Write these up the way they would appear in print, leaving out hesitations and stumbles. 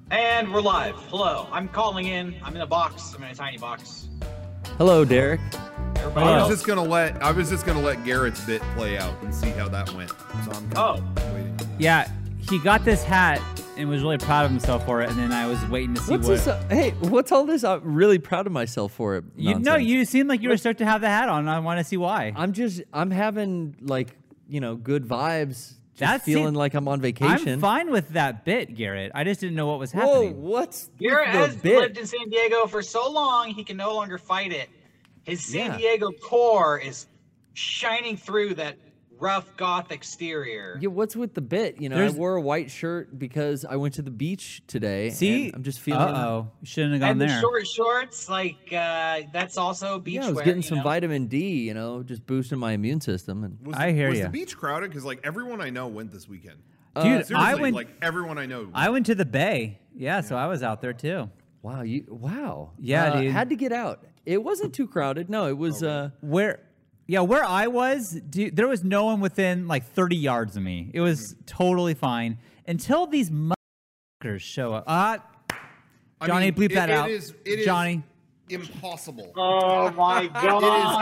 And we're live. Hello. I'm calling in. I'm in a box. I'm in a tiny box. Hello, Derek. Everybody I else. was just gonna let Garrett's bit play out and see how that went. So I'm kind of waiting. Yeah, he got this hat and was really proud of himself for it, and then I was waiting to see What's what. this? Hey, what's all this? I'm really proud of myself for it. You seemed like you were stoked to have the hat on. And I want to see why. I'm having good vibes. Feeling like I'm on vacation. I'm fine with that bit, Garrett. I just didn't know what was Whoa, happening. what's Garrett the has bit? lived in San Diego for so long, he can no longer fight it. His San Yeah. Diego core is shining through that rough goth exterior. Yeah, what's with the bit? I wore a white shirt because I went to the beach today. See, and I'm just feeling. Uh-oh. You shouldn't have gone And there. the short shorts, that's also beach Yeah, I was wear, getting you some know? vitamin D. Just boosting my immune system. And I hear Was ya. the beach crowded? Because everyone I know went this weekend. Dude, Seriously, I went. everyone I know. I went to the Bay. Yeah, so I was out there too. wow. Yeah, dude. Had to get out. It wasn't too crowded. No, it was. Where I was, dude, there was no one within 30 yards of me. It was totally fine until these motherfuckers show up. Johnny, bleep that out. It is Johnny. impossible. Oh my It is god.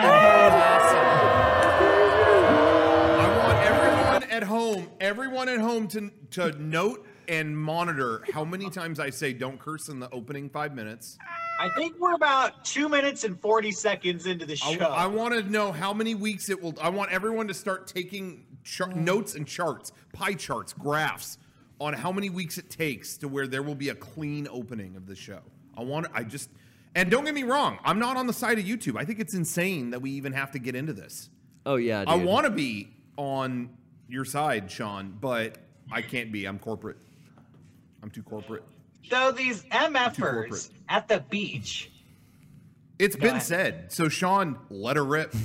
impossible. I want everyone at home to note and monitor how many times I say don't curse in the opening 5 minutes. I think we're about 2 minutes and 40 seconds into the show. I want to know how many weeks it will. I want everyone to start taking notes and charts, pie charts, graphs on how many weeks it takes to where there will be a clean opening of the show. And don't get me wrong, I'm not on the side of YouTube. I think it's insane that we even have to get into this. Oh yeah, dude. I want to be on your side, Sean, but I can't be. I'm corporate. I'm too corporate. So these MFers at the beach. It's been ahead. said. So Sean, let her rip.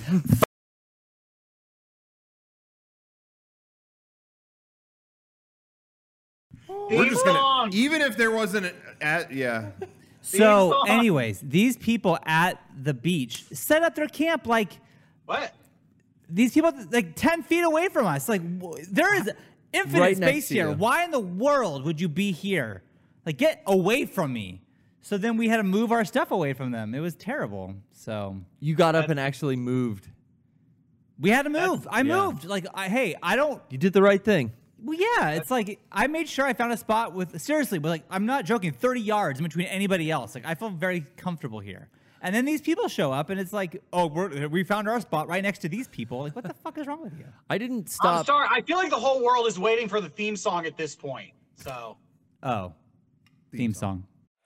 We're just gonna, even if there wasn't yeah. So, song. anyways, these people at the beach set up their camp What? these people 10 feet away from us. There is infinite Right next space to here. you. Why in the world would you be here? Get away from me. So then we had to move our stuff away from them. It was terrible. So You got up and actually moved. we had to move. I yeah. moved. I don't. You did the right thing. Well, yeah. It's I made sure I found a spot but I'm not joking. 30 yards in between anybody else. I feel very comfortable here. And then these people show up, and it's we found our spot right next to these people. What the fuck is wrong with you? I didn't I'm stop. sorry. I feel like the whole world is waiting for the theme song at this point. So. Oh, theme song.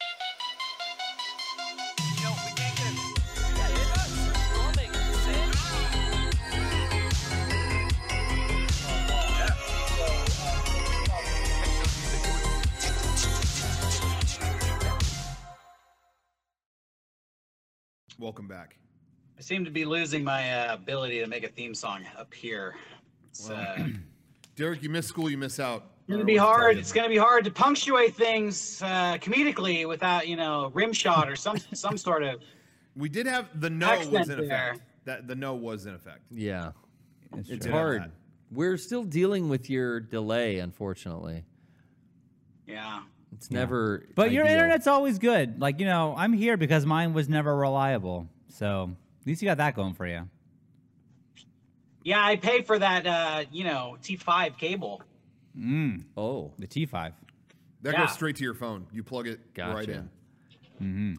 Welcome back. I seem to be losing my ability to make a theme song up here. It's Derek, you miss school, you miss out. gonna be hard. It's gonna be hard to punctuate things comedically without, rim shot or some sort of. We did have the no Accent was in there. effect. That the no was in effect. Yeah, it's true. hard. Did have that. We're still dealing with your delay, unfortunately. Yeah. It's never. But your ideal. internet's always good. I'm here because mine was never reliable. So at least you got that going for you. Yeah, I pay for that, T5 cable. Oh, The T5. That Yeah. goes straight to your phone. You plug it right Gotcha. in.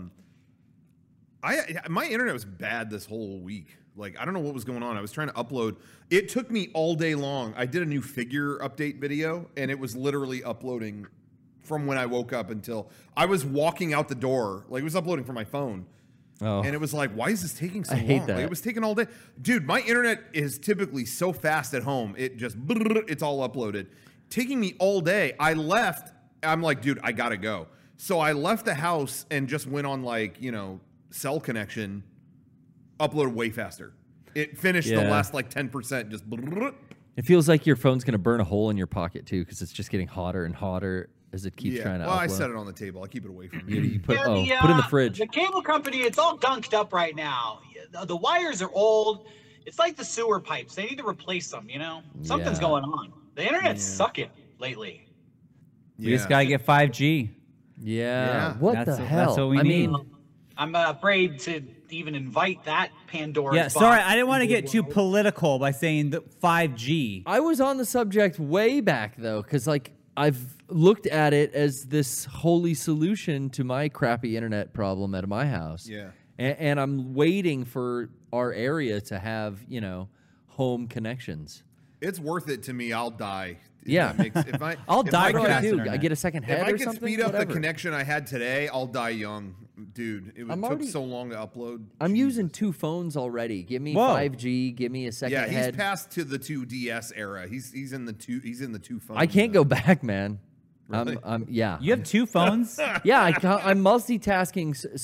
My internet was bad this whole week. I don't know what was going on. I was trying to upload. It took me all day long. I did a new figure update video, and it was literally uploading from when I woke up until I was walking out the door. It was uploading from my phone. oh. And it was why is this taking so I hate long? that. It was taking all day. Dude, my internet is typically so fast at home. It just, it's all uploaded. Taking me all day. I left. I'm like, dude, I got to go. So I left the house and just went on cell connection, uploaded way faster. It finished the Yeah. last 10%. Just, It feels like your phone's gonna burn a hole in your pocket too, because it's just getting hotter and hotter as it keeps trying to. Well, I upload. set it on the table. I keep it away from You, me. you put Yeah, put it in the fridge. The cable company, it's all gunked up right now. The wires are old. It's like the sewer pipes. They need to replace them, Something's Yeah. going on. The internet's sucking lately. We just got to get 5G. Yeah. Yeah. What That's the it. hell? That's what we I need. mean, I'm afraid to even invite that Pandora's Yeah, box. sorry, I didn't want to get too political by saying the 5G. I was on the subject way back though, because like I've looked at it as this holy solution to my crappy internet problem at my house. Yeah. And I'm waiting for our area to have, home connections. It's worth it to me. I'll die. If Yeah. that makes- if I, I'll if die I for could- fast I internet. get a second head If I or could something. speed up Whatever. the connection I had today, I'll die young, dude. It I'm took already- so long to upload. I'm using 2 phones already. Give me Whoa. 5G. Give me a second Yeah, he's head. passed to the 2DS era. He's in the two phones. I can't go back, man. Really? Yeah. You have 2 phones? Yeah, I'm multitasking.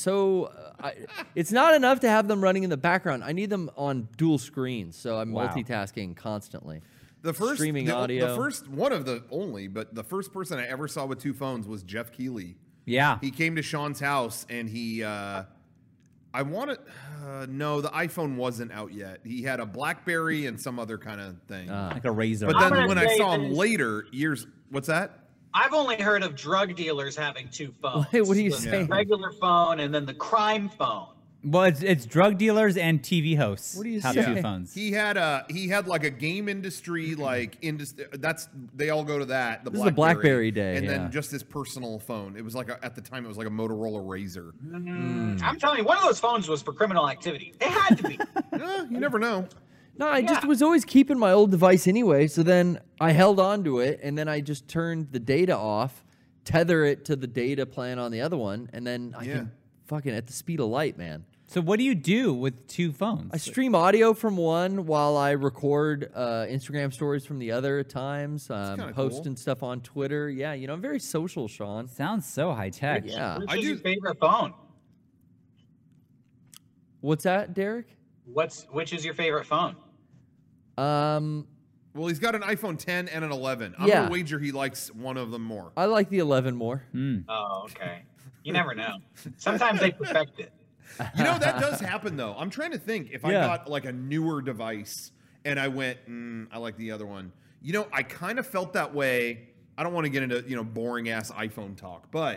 It's not enough to have them running in the background. I need them on dual screens, so I'm Wow. multitasking constantly. The first Streaming the, audio. The first one of the only, but the first person I ever saw with 2 phones was Jeff Keighley. Yeah. He came to Sean's house and he. I wanted. No, the iPhone wasn't out yet. He had a BlackBerry and some other kind of thing. Like a razor. but I'm then gonna when I say saw him this. later, years. What's that? I've only heard of drug dealers having 2 phones. Wait, what are you The saying? regular phone and then the crime phone. Well, it's drug dealers and TV hosts. What do you have say? 2 phones. He had like a game industry that's they all go to that. This is the BlackBerry day, and yeah. then just his personal phone. It was like at the time it was like a Motorola Razr. I'm telling you, one of those phones was for criminal activity. It had to be. You never know. No, I just Yeah. was always keeping my old device anyway. So then I held on to it, and then I just turned the data off, tether it to the data plan on the other one, and then I can fucking at the speed of light, man. So what do you do with 2 phones? I stream audio from one while I record Instagram stories from the other at times. kinda Posting cool. stuff on Twitter. Yeah, I'm very social, Sean. Sounds so high tech. Yeah. Which I is do- your favorite phone? What's that, Derek? Which is your favorite phone? Well, he's got an iPhone 10 and an 11. I'm Yeah. gonna wager he likes one of them more. I like the 11 more. Oh, okay. You never know. Sometimes they perfect it. You know, that does happen though. I'm trying to think if I Yeah. got like a newer device and I went, I like the other one. You know, I kind of felt that way. I don't want to get into, boring ass iPhone talk, but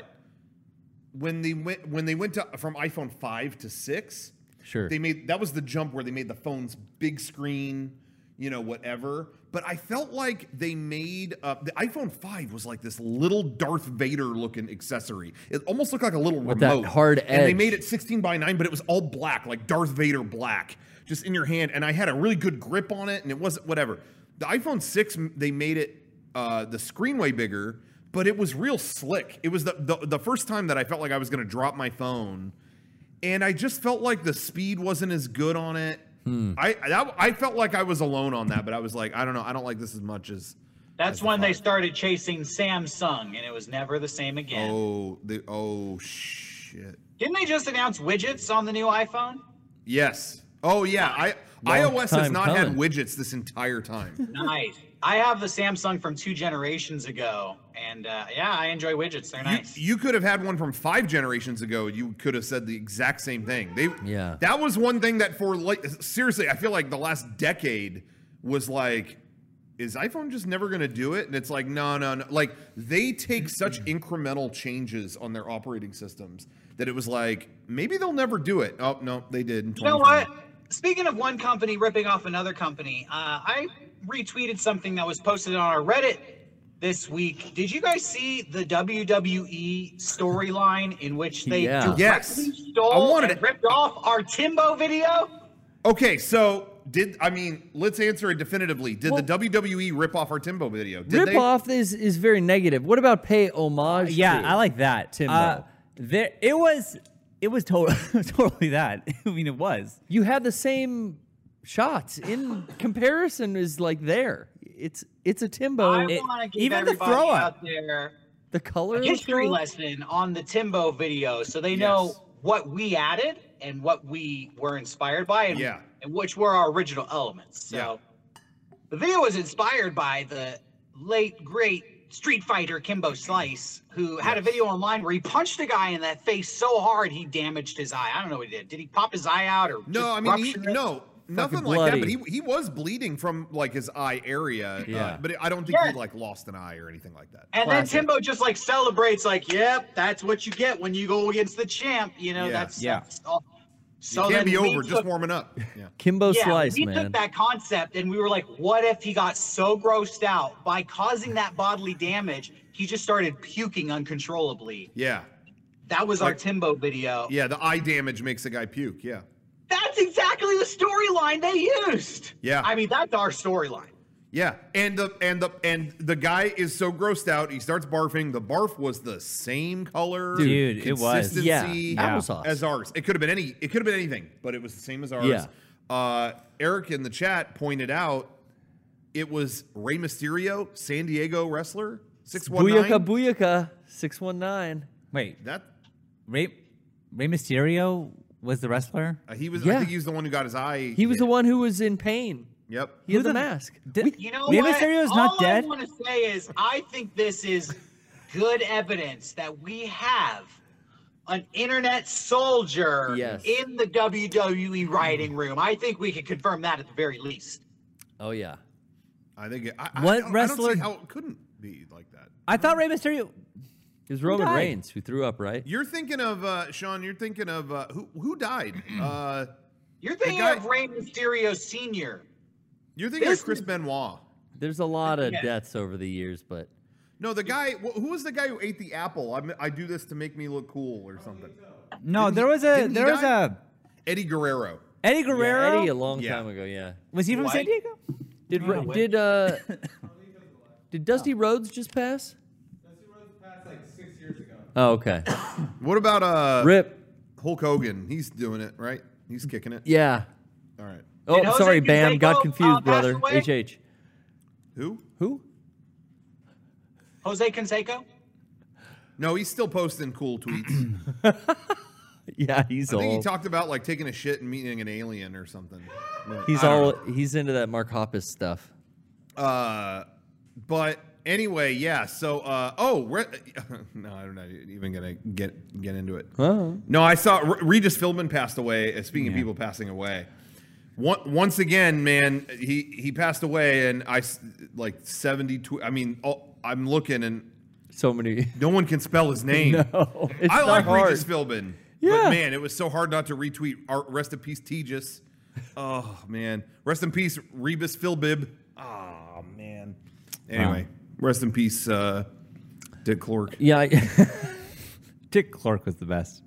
when they went to from iPhone 5 to 6, Sure. that was the jump where they made the phones big screen, whatever. But I felt like they made the iPhone 5 was like this little Darth Vader looking accessory. It almost looked like a little With that remote. hard And they edge. made it 16:9, but it was all black, like Darth Vader black, just in your hand. And I had a really good grip on it, and it wasn't whatever. The iPhone 6, they made it the screen way bigger, but it was real slick. It was the first time that I felt like I was going to drop my phone. And I just felt like the speed wasn't as good on it. I felt like I was alone on that, but I was like, I don't know. I don't like this as much as. That's when they started chasing Samsung, and it was never the same again. Oh shit. Didn't they just announce widgets on the new iPhone? Yes. Oh yeah. Long iOS has time not had coming. widgets this entire time. Nice. I have the Samsung from 2 generations ago, and yeah, I enjoy widgets. They're nice. You could have had one from 5 generations ago. You could have said the exact same thing. Yeah. That was one thing that seriously, I feel like the last decade was like, is iPhone just never going to do it? And it's like, no. Like, they take such incremental changes on their operating systems that it was like, maybe they'll never do it. Oh, no, they did. In You know 2020. what? Speaking of one company ripping off another company, I retweeted something that was posted on our Reddit this week. Did you guys see the WWE storyline in which they Yeah. Yes. directly I stole wanted and it. ripped off our Timbo video? Okay, so let's answer it definitively. Did the WWE rip off our Timbo video? Did Rip they? off is very negative. What about pay homage? Yeah, to? I like that. Timbo. It was totally that. I mean, it was. You had the same shots in comparison is like there. It's a Timbo. I want to give even the everybody throw-up. out there The color a of the history throw? lesson on the Timbo video so they know what we added and what we were inspired by and, Yeah. and which were our original elements. So the video was inspired by the late, great Street Fighter Kimbo Slice, who had a video online where he punched a guy in the face so hard he damaged his eye. I don't know what he did. Did he pop his eye out or No, just I mean, rupture it? no. nothing fucking like that. bloody. But he was bleeding from like his eye area. Yeah. But I don't think Yeah. he like lost an eye or anything like that. And Classic. then Timbo just like celebrates, like, "Yep, that's what you get when you go against the champ." You know, Yeah. that's Yeah. that's all. You So can't then be we over, took- just warming up. Yeah. Kimbo yeah, Slice, we man. took that concept and we were like, what if he got so grossed out by causing that bodily damage, he just started puking uncontrollably? Yeah. That was our Like- Timbo video. Yeah. The eye damage makes a guy puke. Yeah. That's exactly the storyline they used. Yeah. I mean, that's our storyline. Yeah, and the guy is so grossed out, he starts barfing. The barf was the same color, Dude, it was. consistency Yeah, applesauce. as ours. It could have been anything, but it was the same as ours. Yeah. Eric in the chat pointed out it was Rey Mysterio, San Diego wrestler, 619. Booyaka Booyaka 619. Wait, That Rey Mysterio was the wrestler? he was. I Yeah. think he was the one who got his eye. He was the one who was in pain. Yep. He had Who the the- mask. You know Rey what? Mysterio's All not dead? I want to say is I think this is good evidence that we have an internet soldier Yes. in the WWE writing room. I think we can confirm that at the very least. Oh yeah. I think. What I don't wrestler- see how it couldn't be like that. I thought Rey Mysterio. It was Roman died? Reigns who threw up, right? You're thinking of Sean. You're thinking of who died? You're thinking guy- of Rey Mysterio Sr. You're thinking This of Chris is- Benoit. There's a lot of Yeah. deaths over the years, but No, the guy. Who was the guy who ate the apple? I do this to make me look cool or something. No, Didn't there he- was a didn't he there was die? a Eddie Guerrero. Eddie yeah, Guerrero. Eddie a long Yeah. time ago. Yeah. Was he from San White? Diego? Did Yeah, wait. did Dusty Rhodes just pass? Dusty Rhodes passed like 6 years ago. Oh, okay. What about Rip. Hulk Hogan? He's doing it, right? He's kicking it. Yeah. All right. Oh, Jose sorry, Bam. Canseco, Got confused, passed brother. away? HH. Who? Who? Jose Canseco? No, he's still posting cool tweets. Yeah, he's I think he old. talked about like taking a shit and meeting an alien or something. But He's I don't all. know. He's into that Mark Hoppus stuff. But anyway, yeah. So, no, I'm not even gonna get into it. Oh. No, I saw Regis Philbin passed away. Speaking of people passing away, once again, man, he passed away, and like 72. I mean, I'm looking, and So many. no one can spell his name. No, it's I not like hard. Regis Philbin, Yeah. but man, it was so hard not to retweet. Rest in peace, Tejas. Oh man, rest in peace, Rebus Philbib. Oh man. Anyway, rest in peace, Dick Clark. Yeah. Dick Clark was the best.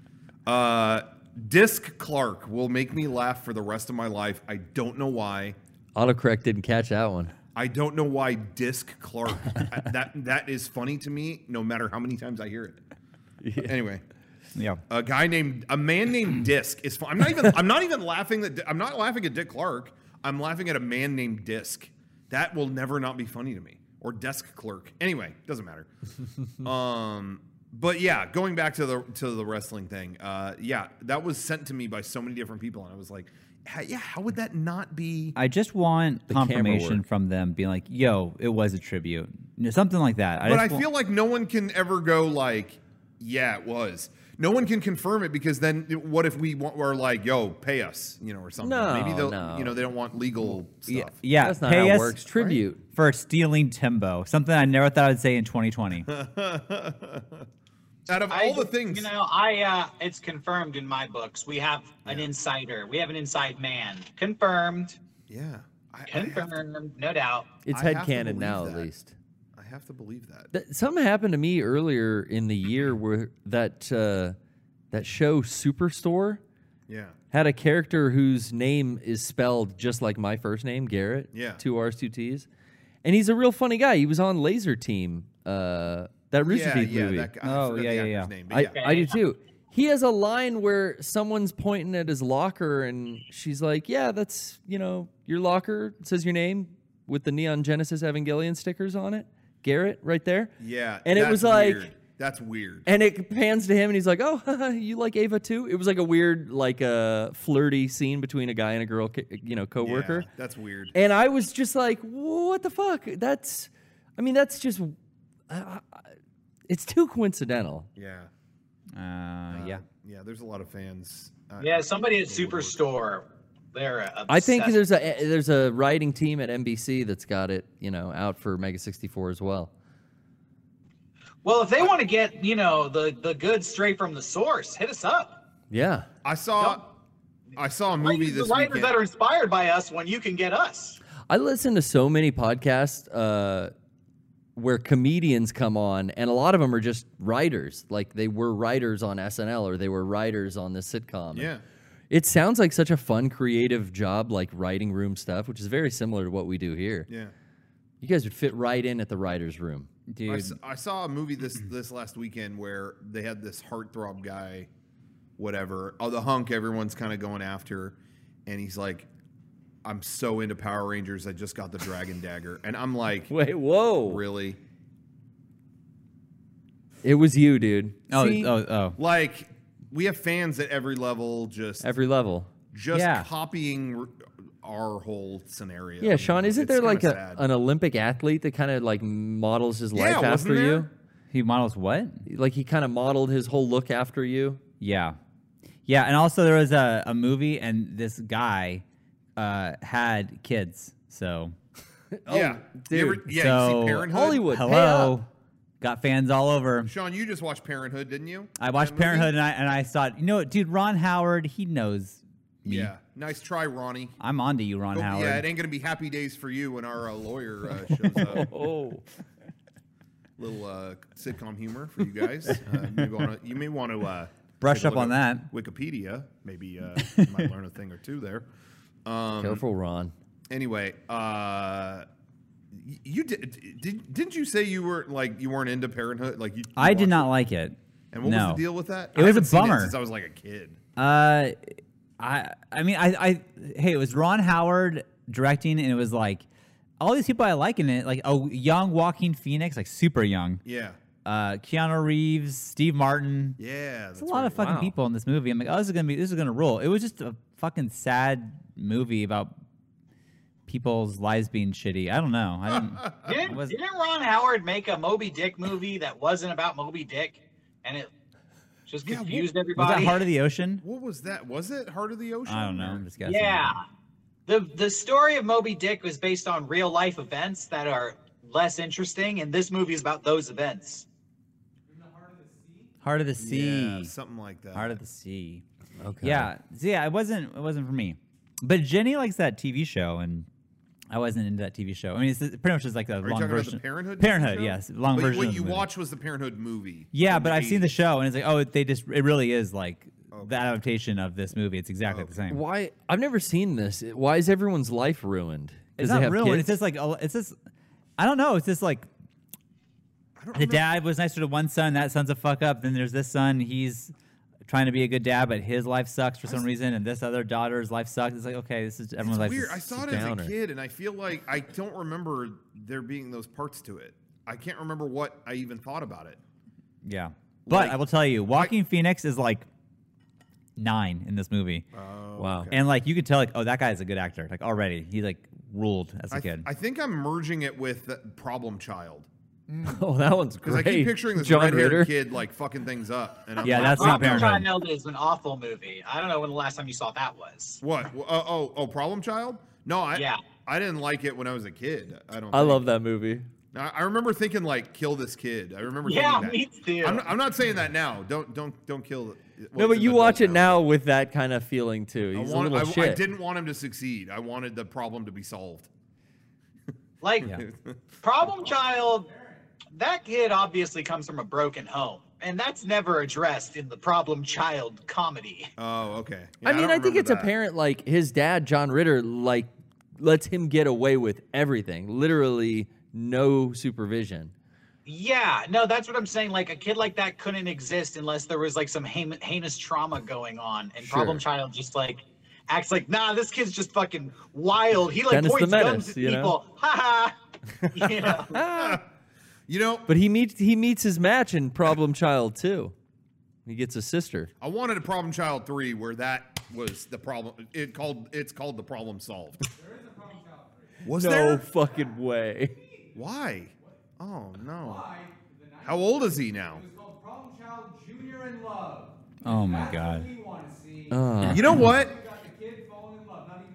Disc Clark will make me laugh for the rest of my life. I don't know why. Autocorrect didn't catch that one. I don't know why Disc Clark. that is funny to me, no matter how many times I hear it. Anyway, Yeah. a man named Disc is fun. I'm not even laughing I'm not laughing at Dick Clark. I'm laughing at a man named Disc. That will never not be funny to me. Or Desk Clerk. Anyway, doesn't matter. But yeah, going back to the wrestling thing. Yeah, that was sent to me by so many different people, and I was like, how would that not be? I just want The camera confirmation work. from them being like, yo, it was a tribute. You know, something like that. But I feel like no one can ever go like, yeah, it was. No one can confirm it because then what if we're like, yo, pay us, or something? No, Maybe they'll, no. they don't want legal stuff. yeah, That's not pay how it us works. Tribute. for stealing Timbo. Something I never thought I'd say in 2020. Out of all the things, It's confirmed in my books. We have an insider. We have an inside man. Confirmed. yeah, I Confirmed. No doubt. It's I have to headcanon believe now, that. at least. have to believe that. Something happened to me earlier in the year where that show Superstore Yeah. had a character whose name is spelled just like my first name, Garrett. Yeah. 2 R's, 2 T's. And he's a real funny guy. He was on Laser Team, that Rooster Teeth movie. That guy, Oh, I forgot yeah, the yeah, actor's yeah. name, but yeah. I do too. He has a line where someone's pointing at his locker and she's like, yeah, that's, your locker. It says your name with the Neon Genesis Evangelion stickers on it. Garrett, right there. Yeah, And it that's was like, weird. That's weird. and it pans to him and he's like, oh, you like Ava too? It was like a weird, flirty scene between a guy and a girl, coworker. Yeah, that's weird. And I was just like, what the fuck? That's just, it's too coincidental. Yeah. Yeah. Yeah, there's a lot of fans. Yeah, somebody at Superstore They're obsessed. I think there's a writing team at NBC that's got it, out for Mega 64 as well. Well, if they want to get, the goods straight from the source, hit us up. Yeah. I saw a movie this the writers weekend. that are inspired by us when you can get us. I listen to so many podcasts where comedians come on, and a lot of them are just writers. Like they were writers on SNL or they were writers on this sitcom. Yeah. It sounds like such a fun, creative job, like writing room stuff, which is very similar to what we do here. Yeah. You guys would fit right in at the writer's room. Dude. I saw a movie this last weekend where they had this heartthrob guy, whatever. Oh, the hunk everyone's kind of going after, and he's like, "I'm so into Power Rangers. I just got the Dragon Dagger," and I'm like, Wait, whoa. "Really? It was you, dude. Oh, See? Like we have fans at every level, just Every level. Yeah. copying our whole scenario." Yeah, Sean, isn't It's there like kinda sad. an Olympic athlete that kind of like models his life wasn't after there? you? He models what? Like he kind of modeled his whole look after you? Yeah. Yeah, and also there was a movie, and this guy had kids. So, Yeah, dude. You so see Parenthood? Hollywood. Pay hello. up. Got fans all over. Sean, you just watched Parenthood, didn't you? I watched That movie? Parenthood, and I thought, dude, Ron Howard, he knows me. Yeah, nice try, Ronnie. I'm on to you, Ron Oh, Howard. yeah, it ain't gonna be happy days for you when our lawyer shows up. Oh. Little sitcom humor for you guys. You may want to Brush take a up look on at that. Wikipedia. Maybe you might learn a thing or two there. Careful, Ron. Anyway, you didn't you say you weren't into Parenthood? Like you I did watched not it? like it. And what no. was the deal with that? It was a haven't seen bummer. since I was like a kid. I mean, hey, it was Ron Howard directing, and it was like all these people I like in it, like young Joaquin Phoenix, like super young. Yeah, Keanu Reeves, Steve Martin. yeah. There's a lot of fucking people in this movie. I'm like, oh, this is gonna rule. It was just a fucking sad movie about people's lives being shitty. I don't know. I didn't. Didn't Ron Howard make a Moby Dick movie that wasn't about Moby Dick, and it just Yeah, confused Was everybody? that Heart of the Ocean? What was that? Was it Heart of the Ocean? I don't know. I'm just guessing. Yeah. The story of Moby Dick was based on real life events that are less interesting, and this movie is about those events. Heart of the Sea. Yeah, something like that. Heart of the Sea. Okay. Yeah. So yeah, it wasn't for me. But Jenny likes that TV show, and I wasn't into that TV show. I mean, it's pretty much just like a Are you long talking version. about the Parenthood? Parenthood, show? yes, long But version. What of the you movie. watched was the Parenthood movie. Yeah, from but I've seen the 80s. show, and it's like, oh, it really is like the adaptation of this movie. It's exactly the same. Why? I've never seen this. Why is everyone's life ruined? 'Cause It's they not have ruined. kids? It's just like it's just. I don't know. It's just like the dad was nicer to one son. That son's a fuck up. Then there's this son. He's trying to be a good dad, but his life sucks for some reason, and this other daughter's life sucks. It's like, okay, this is everyone's life. Weird. is I saw it downer. as a kid, and I feel like I don't remember there being those parts to it. I can't remember what I even thought about it. Yeah. But Like- I will tell you, Joaquin Phoenix is like 9 in this movie. Wow. And like you could tell like, oh, that guy's a good actor. Like already. He like ruled as a kid. I think I'm merging it with Problem Child Oh, that one's because great. I keep picturing this John red-haired Ritter. kid like fucking things up. And I'm Yeah, like, that's not Problem Parenthood. Child is an awful movie. I don't know when the last time you saw that was. what? Problem Child? No, Yeah. I didn't like it when I was a kid. I don't. I think. love that movie. I remember thinking like, kill this kid. I remember. Yeah, thinking that. me too. I'm not saying that now. Don't kill. No, but you watch it now with that kind of feeling too. I, He's a little I shit. didn't want him to succeed. I wanted the problem to be solved. Like, Problem Child, that kid obviously comes from a broken home, and that's never addressed in the Problem Child comedy. Oh, okay. I mean, don't I think remember it's that. apparent. Like his dad, John Ritter, like lets him get away with everything. Literally, no supervision. Yeah, no, that's what I'm saying. Like, a kid like that couldn't exist unless there was, like, some heinous trauma going on, and Problem Sure. Child just, like, acts like, nah, this kid's just fucking wild. He, like, Dennis the points Menace, guns at you know? people. Ha ha! You know? You know, But he meets his match in Problem Child too. He gets a sister. I wanted a Problem Child 3 where that was the problem. It's called the problem solved. Was No there? fucking way. Why? Oh no. How old is he now? It's called Problem Child Junior in Love. Oh my That's God. what we want to see. You know what? You got the kid falling in love, not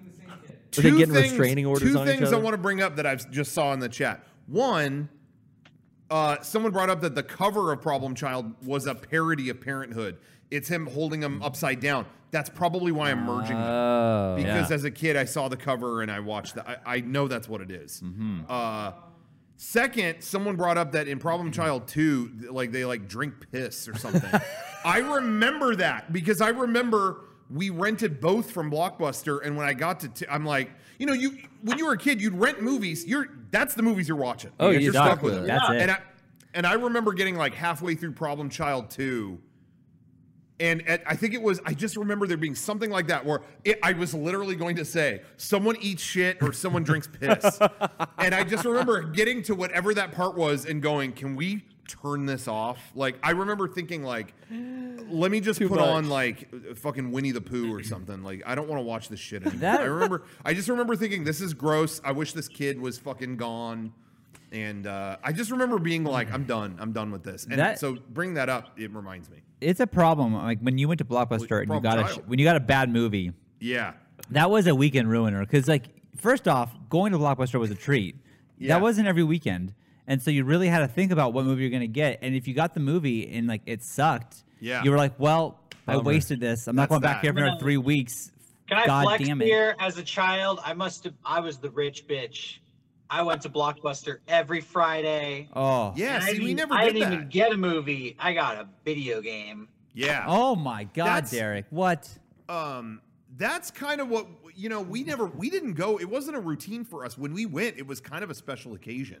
Are they getting restraining orders two on each things I other? want to bring up that I just saw in the chat. One, someone brought up that the cover of Problem Child was a parody of Parenthood. It's him holding him upside down. That's probably why I'm merging them. Oh, Because yeah. as a kid, I saw the cover and I watched that. I know that's what it is. Second, someone brought up that in Problem Child 2, like they like drink piss or something. I remember that because I remember we rented both from Blockbuster, and when I got to, I'm like, you know, when you were a kid, you'd rent movies. That's the movies you're watching. Oh, Because you're stuck stuck with with them. it. That's it. And I remember getting like halfway through Problem Child 2. And I think it was, I just remember there being something like that where I was literally going to say, someone eats shit or someone drinks piss. And I just remember getting to whatever that part was and going, can we turn this off? Like, I remember thinking like, let me just put much. on like fucking Winnie the Pooh or something. Like, I don't want to watch this shit anymore. I just remember thinking, this is gross. I wish this kid was fucking gone. And I just remember being like, I'm done with this. And so bring that up, it reminds me. It's a problem. Like when you went to Blockbuster and when you got a bad movie, Yeah. that was a weekend ruiner. Because like, first off, going to Blockbuster was a treat. Yeah. That wasn't every weekend, and so you really had to think about what movie you're gonna get. And if you got the movie and like it sucked, Yeah. you were like, well, I Bummer. wasted this. I'm not That's going back that. here for No. another 3 weeks. Can I God flex damn it. here? As a child, I was the rich bitch. I went to Blockbuster every Friday. Oh. Yeah, And see, we never I did didn't that. even get a movie. I got a video game. Yeah. Oh my God, That's- Derek. What? That's kind of what, you know, we didn't go. It wasn't a routine for us. When we went, it was kind of a special occasion.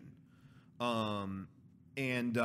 And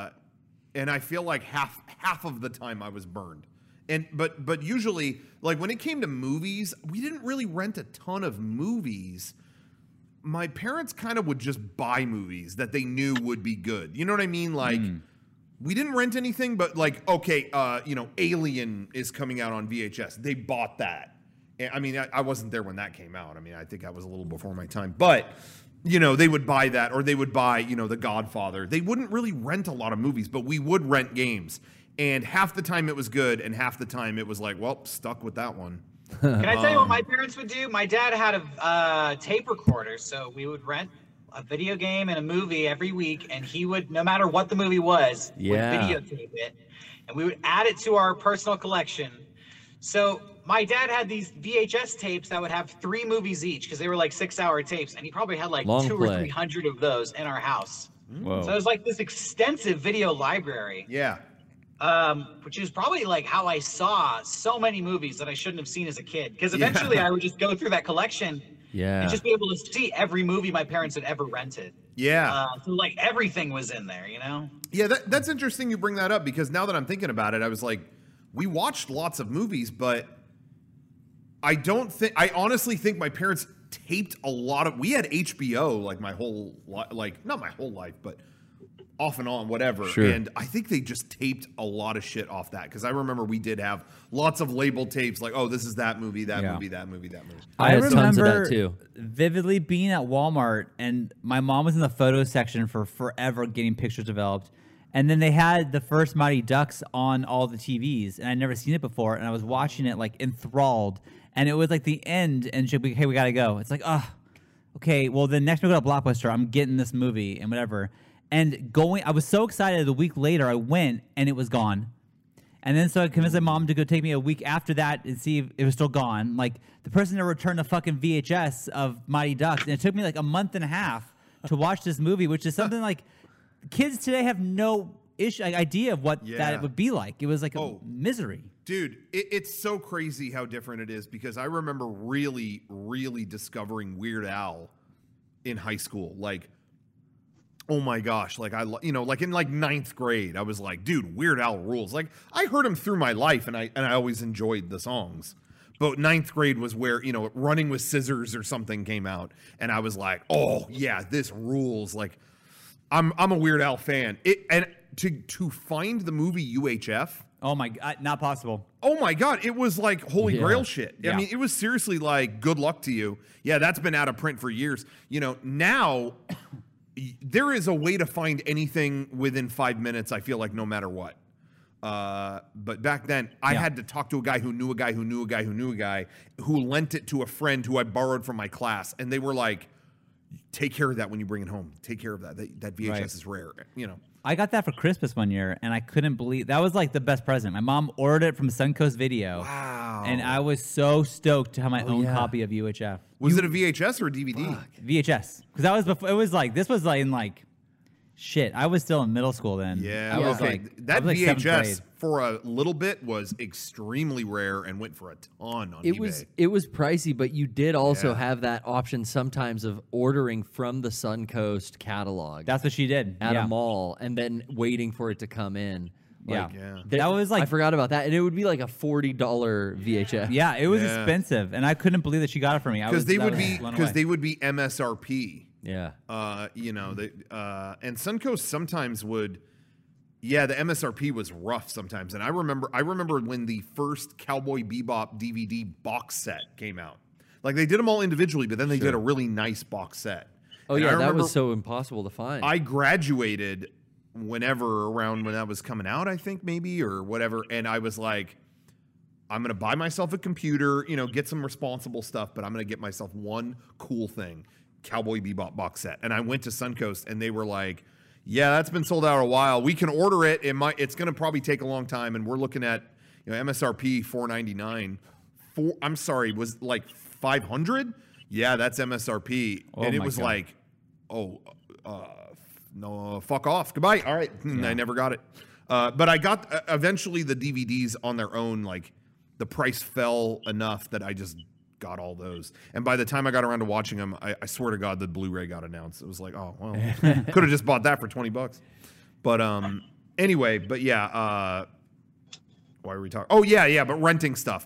I feel like half of the time I was burned. But usually, like when it came to movies, we didn't really rent a ton of movies. My parents kind of would just buy movies that they knew would be good. You know what I mean? Like, we didn't rent anything, but like, okay, you know, Alien is coming out on VHS. They bought that. I mean, I wasn't there when that came out. I mean, I think I was a little before my time. But, you know, they would buy that, or they would buy, you know, The Godfather. They wouldn't really rent a lot of movies, but we would rent games. And half the time it was good, and half the time it was like, well, stuck with that one. Can I tell you what my parents would do? My dad had a tape recorder, so we would rent a video game and a movie every week, and he would, no matter what the movie was, Yeah. would videotape it, and we would add it to our personal collection. So my dad had these VHS tapes that would have 3 movies each because they were like 6-hour tapes, and he probably had like Long 200 play. or 300 of those in our house. Whoa. So it was like this extensive video library. Yeah. Which is probably like how I saw so many movies that I shouldn't have seen as a kid. Because eventually I would just go through that collection Yeah. and just be able to see every movie my parents had ever rented. Yeah. So like everything was in there, you know? Yeah, that's interesting you bring that up because now that I'm thinking about it, I was like, we watched lots of movies, but I honestly think my parents taped a lot of, we had HBO like my whole, like not my whole life, but off and on, whatever. Sure. And I think they just taped a lot of shit off that because I remember we did have lots of labeled tapes like, oh, this is that movie, that Yeah. movie, that movie, that movie. I had tons of that remember too. vividly being at Walmart, and my mom was in the photo section for forever getting pictures developed. And then they had the first Mighty Ducks on all the TVs, and I'd never seen it before. And I was watching it like enthralled, and it was like the end, and she'd be, "Hey, we gotta go." It's like, oh, okay. Well, then next we go to Blockbuster. I'm getting this movie and whatever. And I was so excited. A week later, I went, and it was gone. And then so I convinced my mom to go take me a week after that and see if it was still gone. Like the person to return the fucking VHS of Mighty Ducks, and it took me like a month and a half to watch this movie, which is something like kids today have no idea of what Yeah. that it would be like. It was like a Oh. misery. Dude, it's so crazy how different it is because I remember really, really discovering Weird Al in high school. Like, oh my gosh, like like in like 9th grade, I was like, dude, Weird Al rules. Like I heard him through my life and I always enjoyed the songs. But 9th grade was where, Running with Scissors or something came out. And I was like, oh yeah, this rules. Like I'm a Weird Al fan. And to find the movie UHF, Oh my God, not possible. oh my God, it was like holy Yeah. grail shit. I Yeah. mean, it was seriously like, good luck to you. Yeah, that's been out of print for years. Now there is a way to find anything within 5 minutes, I feel like, no matter what. But back then, I had to talk to a guy who knew a guy who knew a guy who knew a guy who lent it to a friend who I borrowed from my class, and they were like, "Take care of that when you bring it home. Take care of that. That VHS Right. is rare." You know. I got that for Christmas one year, and I couldn't believe that was like the best present. My mom ordered it from Suncoast Video. Wow. And I was so stoked to have my own yeah. copy of UHF. Was it a VHS or a DVD? VHS. Because that was before, it was like, this was like in like, shit, I was still in middle school then. Yeah. I was Okay. like, That I was like seventh VHS grade. for a little bit was extremely rare and went for a ton on eBay. It was pricey, but you did also Yeah. have that option sometimes of ordering from the Suncoast catalog That's what she did. at yeah. a mall and then waiting for it to come in. Yeah. Yeah. That was like, I forgot about that, and it would be like a $40 VHS. yeah, it was Yeah. expensive, and I couldn't believe that she got it for me. Because they I would was be blown away. MSRP. Yeah. You know, and Suncoast sometimes would. Yeah, the MSRP was rough sometimes, and I remember when the first Cowboy Bebop DVD box set came out. Like they did them all individually, but then they did a really nice box set. Oh And I yeah, that remember was so impossible to find. I graduated whenever around when that was coming out, I think maybe or whatever, and I was like, I'm gonna buy myself a computer, you know, get some responsible stuff, but I'm gonna get myself one cool thing, Cowboy Bebop box set. And I went to Suncoast, and they were like, "Yeah, that's been sold out a while. We can order it. It's gonna probably take a long time, and we're looking at, you know, MSRP $499. I'm sorry, was like $500? Yeah, that's MSRP." Oh and it my was God. like, no, fuck off. Goodbye. All right. I never got it. But I got eventually the DVDs on their own. Like the price fell enough that I just got all those. And by the time I got around to watching them, I swear to God, the Blu-ray got announced. It was like, oh, well, could have just bought that for $20. But anyway, but yeah. Why are we talking? Oh yeah, but renting stuff.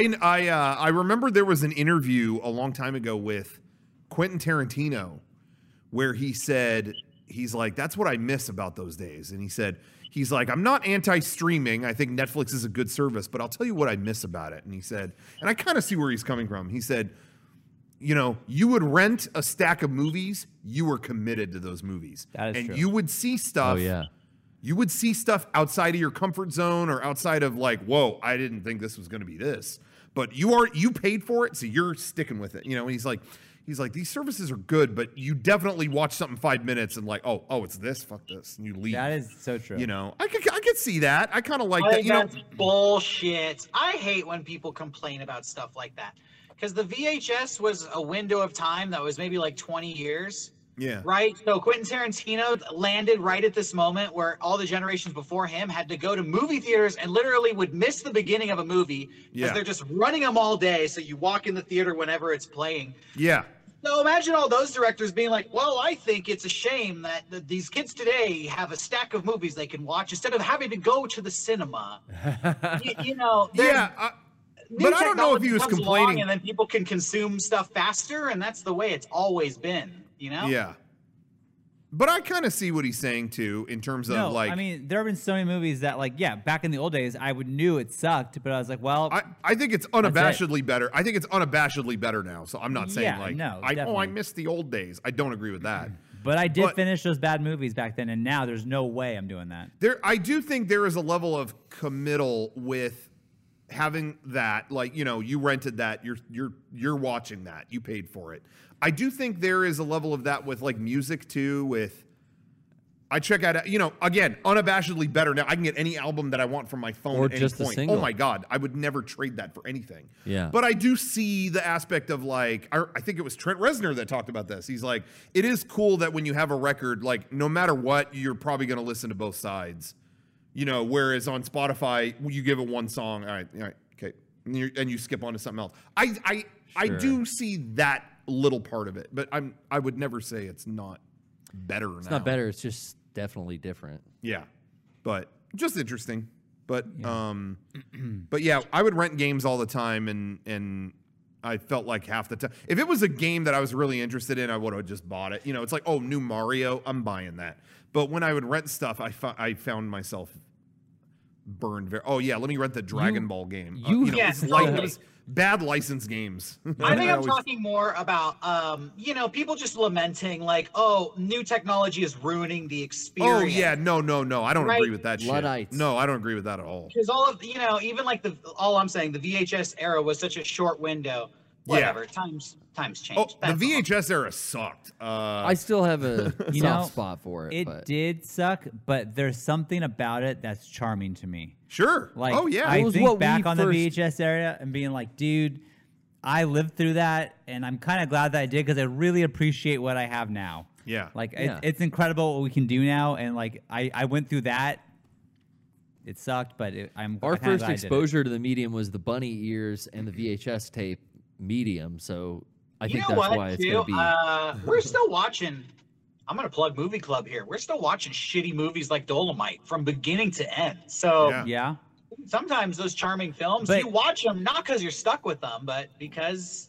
I remember there was an interview a long time ago with Quentin Tarantino where he said, he's like, that's what I miss about those days. And he's like, I'm not anti-streaming. I think Netflix is a good service, but I'll tell you what I miss about it. And he said, and I kind of see where he's coming from. He said, you know, you would rent a stack of movies, you were committed to those movies. That is and true. you would see stuff. Oh yeah. You would see stuff outside of your comfort zone or outside of like, whoa, I didn't think this was going to be this. But you paid for it, so you're sticking with it. You know, and he's like, these services are good, but you definitely watch something 5 minutes and like, oh, it's this, fuck this, and you leave. That is so true. You know, I could see that. I kind of like I that. think You know, that's bullshit. I hate when people complain about stuff like that. Because the VHS was a window of time that was maybe like 20 years. yeah, Right? So Quentin Tarantino landed right at this moment where all the generations before him had to go to movie theaters and literally would miss the beginning of a movie because Yeah. they're just running them all day. So you walk in the theater whenever it's playing. yeah. So imagine all those directors being like, well, I think it's a shame that these kids today have a stack of movies they can watch instead of having to go to the cinema. you know, there's- Yeah, new but I don't know if technology he was comes along complaining. and then people can consume stuff faster, and that's the way it's always been, you know? Yeah. But I kind of see what he's saying too, in terms of No, like, I mean, there have been so many movies that, like, yeah, back in the old days, I knew it sucked, but I was like, well, I think it's unabashedly better. I think it's unabashedly better now. So I'm not saying Yeah, like, no, I definitely. miss the old days. I don't agree with that. but I did but- finish those bad movies back then, and now there's no way I'm doing that. I do think there is a level of committal with having that. Like, you know, you rented that. You're watching that. You paid for it. I do think there is a level of that with like music too. I check out, you know, again, unabashedly better now. I can get any album that I want from my phone Or at any just a point. single. Oh my God, I would never trade that for anything. Yeah. But I do see the aspect of like, I think it was Trent Reznor that talked about this. He's like, it is cool that when you have a record, like no matter what, you're probably going to listen to both sides. You know, whereas on Spotify, you give it one song, all right, okay, and you skip on to something else. I Sure. do see that little part of it, but I would never say it's not better now. It's not better. It's just definitely different. Yeah, but just interesting. But but yeah, I would rent games all the time, and I felt like half the time, if it was a game that I was really interested in, I would have just bought it. You know, it's like, oh, new Mario, I'm buying that. But when I would rent stuff, I found myself burned very. Oh yeah, let me rent the Dragon Ball game. Yes, it's totally. it was bad licensed games. I think I'm always- talking more about, people just lamenting like, oh, new technology is ruining the experience. Oh yeah, no. I don't Right. agree with that shit. Luddites. No, I don't agree with that at all. Because all of, even like all I'm saying, the VHS era was such a short window. Whatever. Times changed. Oh, the That's all. VHS era sucked. I still have a You soft know, spot for it. It but did suck, but there's something about it that's charming to me. Sure. Like, oh yeah. I was think what we back on first- the VHS era and being like, dude, I lived through that, and I'm kind of glad that I did because I really appreciate what I have now. Yeah. Like, Yeah. it's incredible what we can do now, and like, I went through that. It sucked, but I'm our kinda first glad I did it. exposure to the medium was the bunny ears and the VHS tape medium. So I think that's why it's going to be. We're still watching. I'm gonna plug Movie Club here. We're still watching shitty movies like Dolomite from beginning to end. So Yeah. Yeah. sometimes those charming films, But- you watch them not because you're stuck with them, but because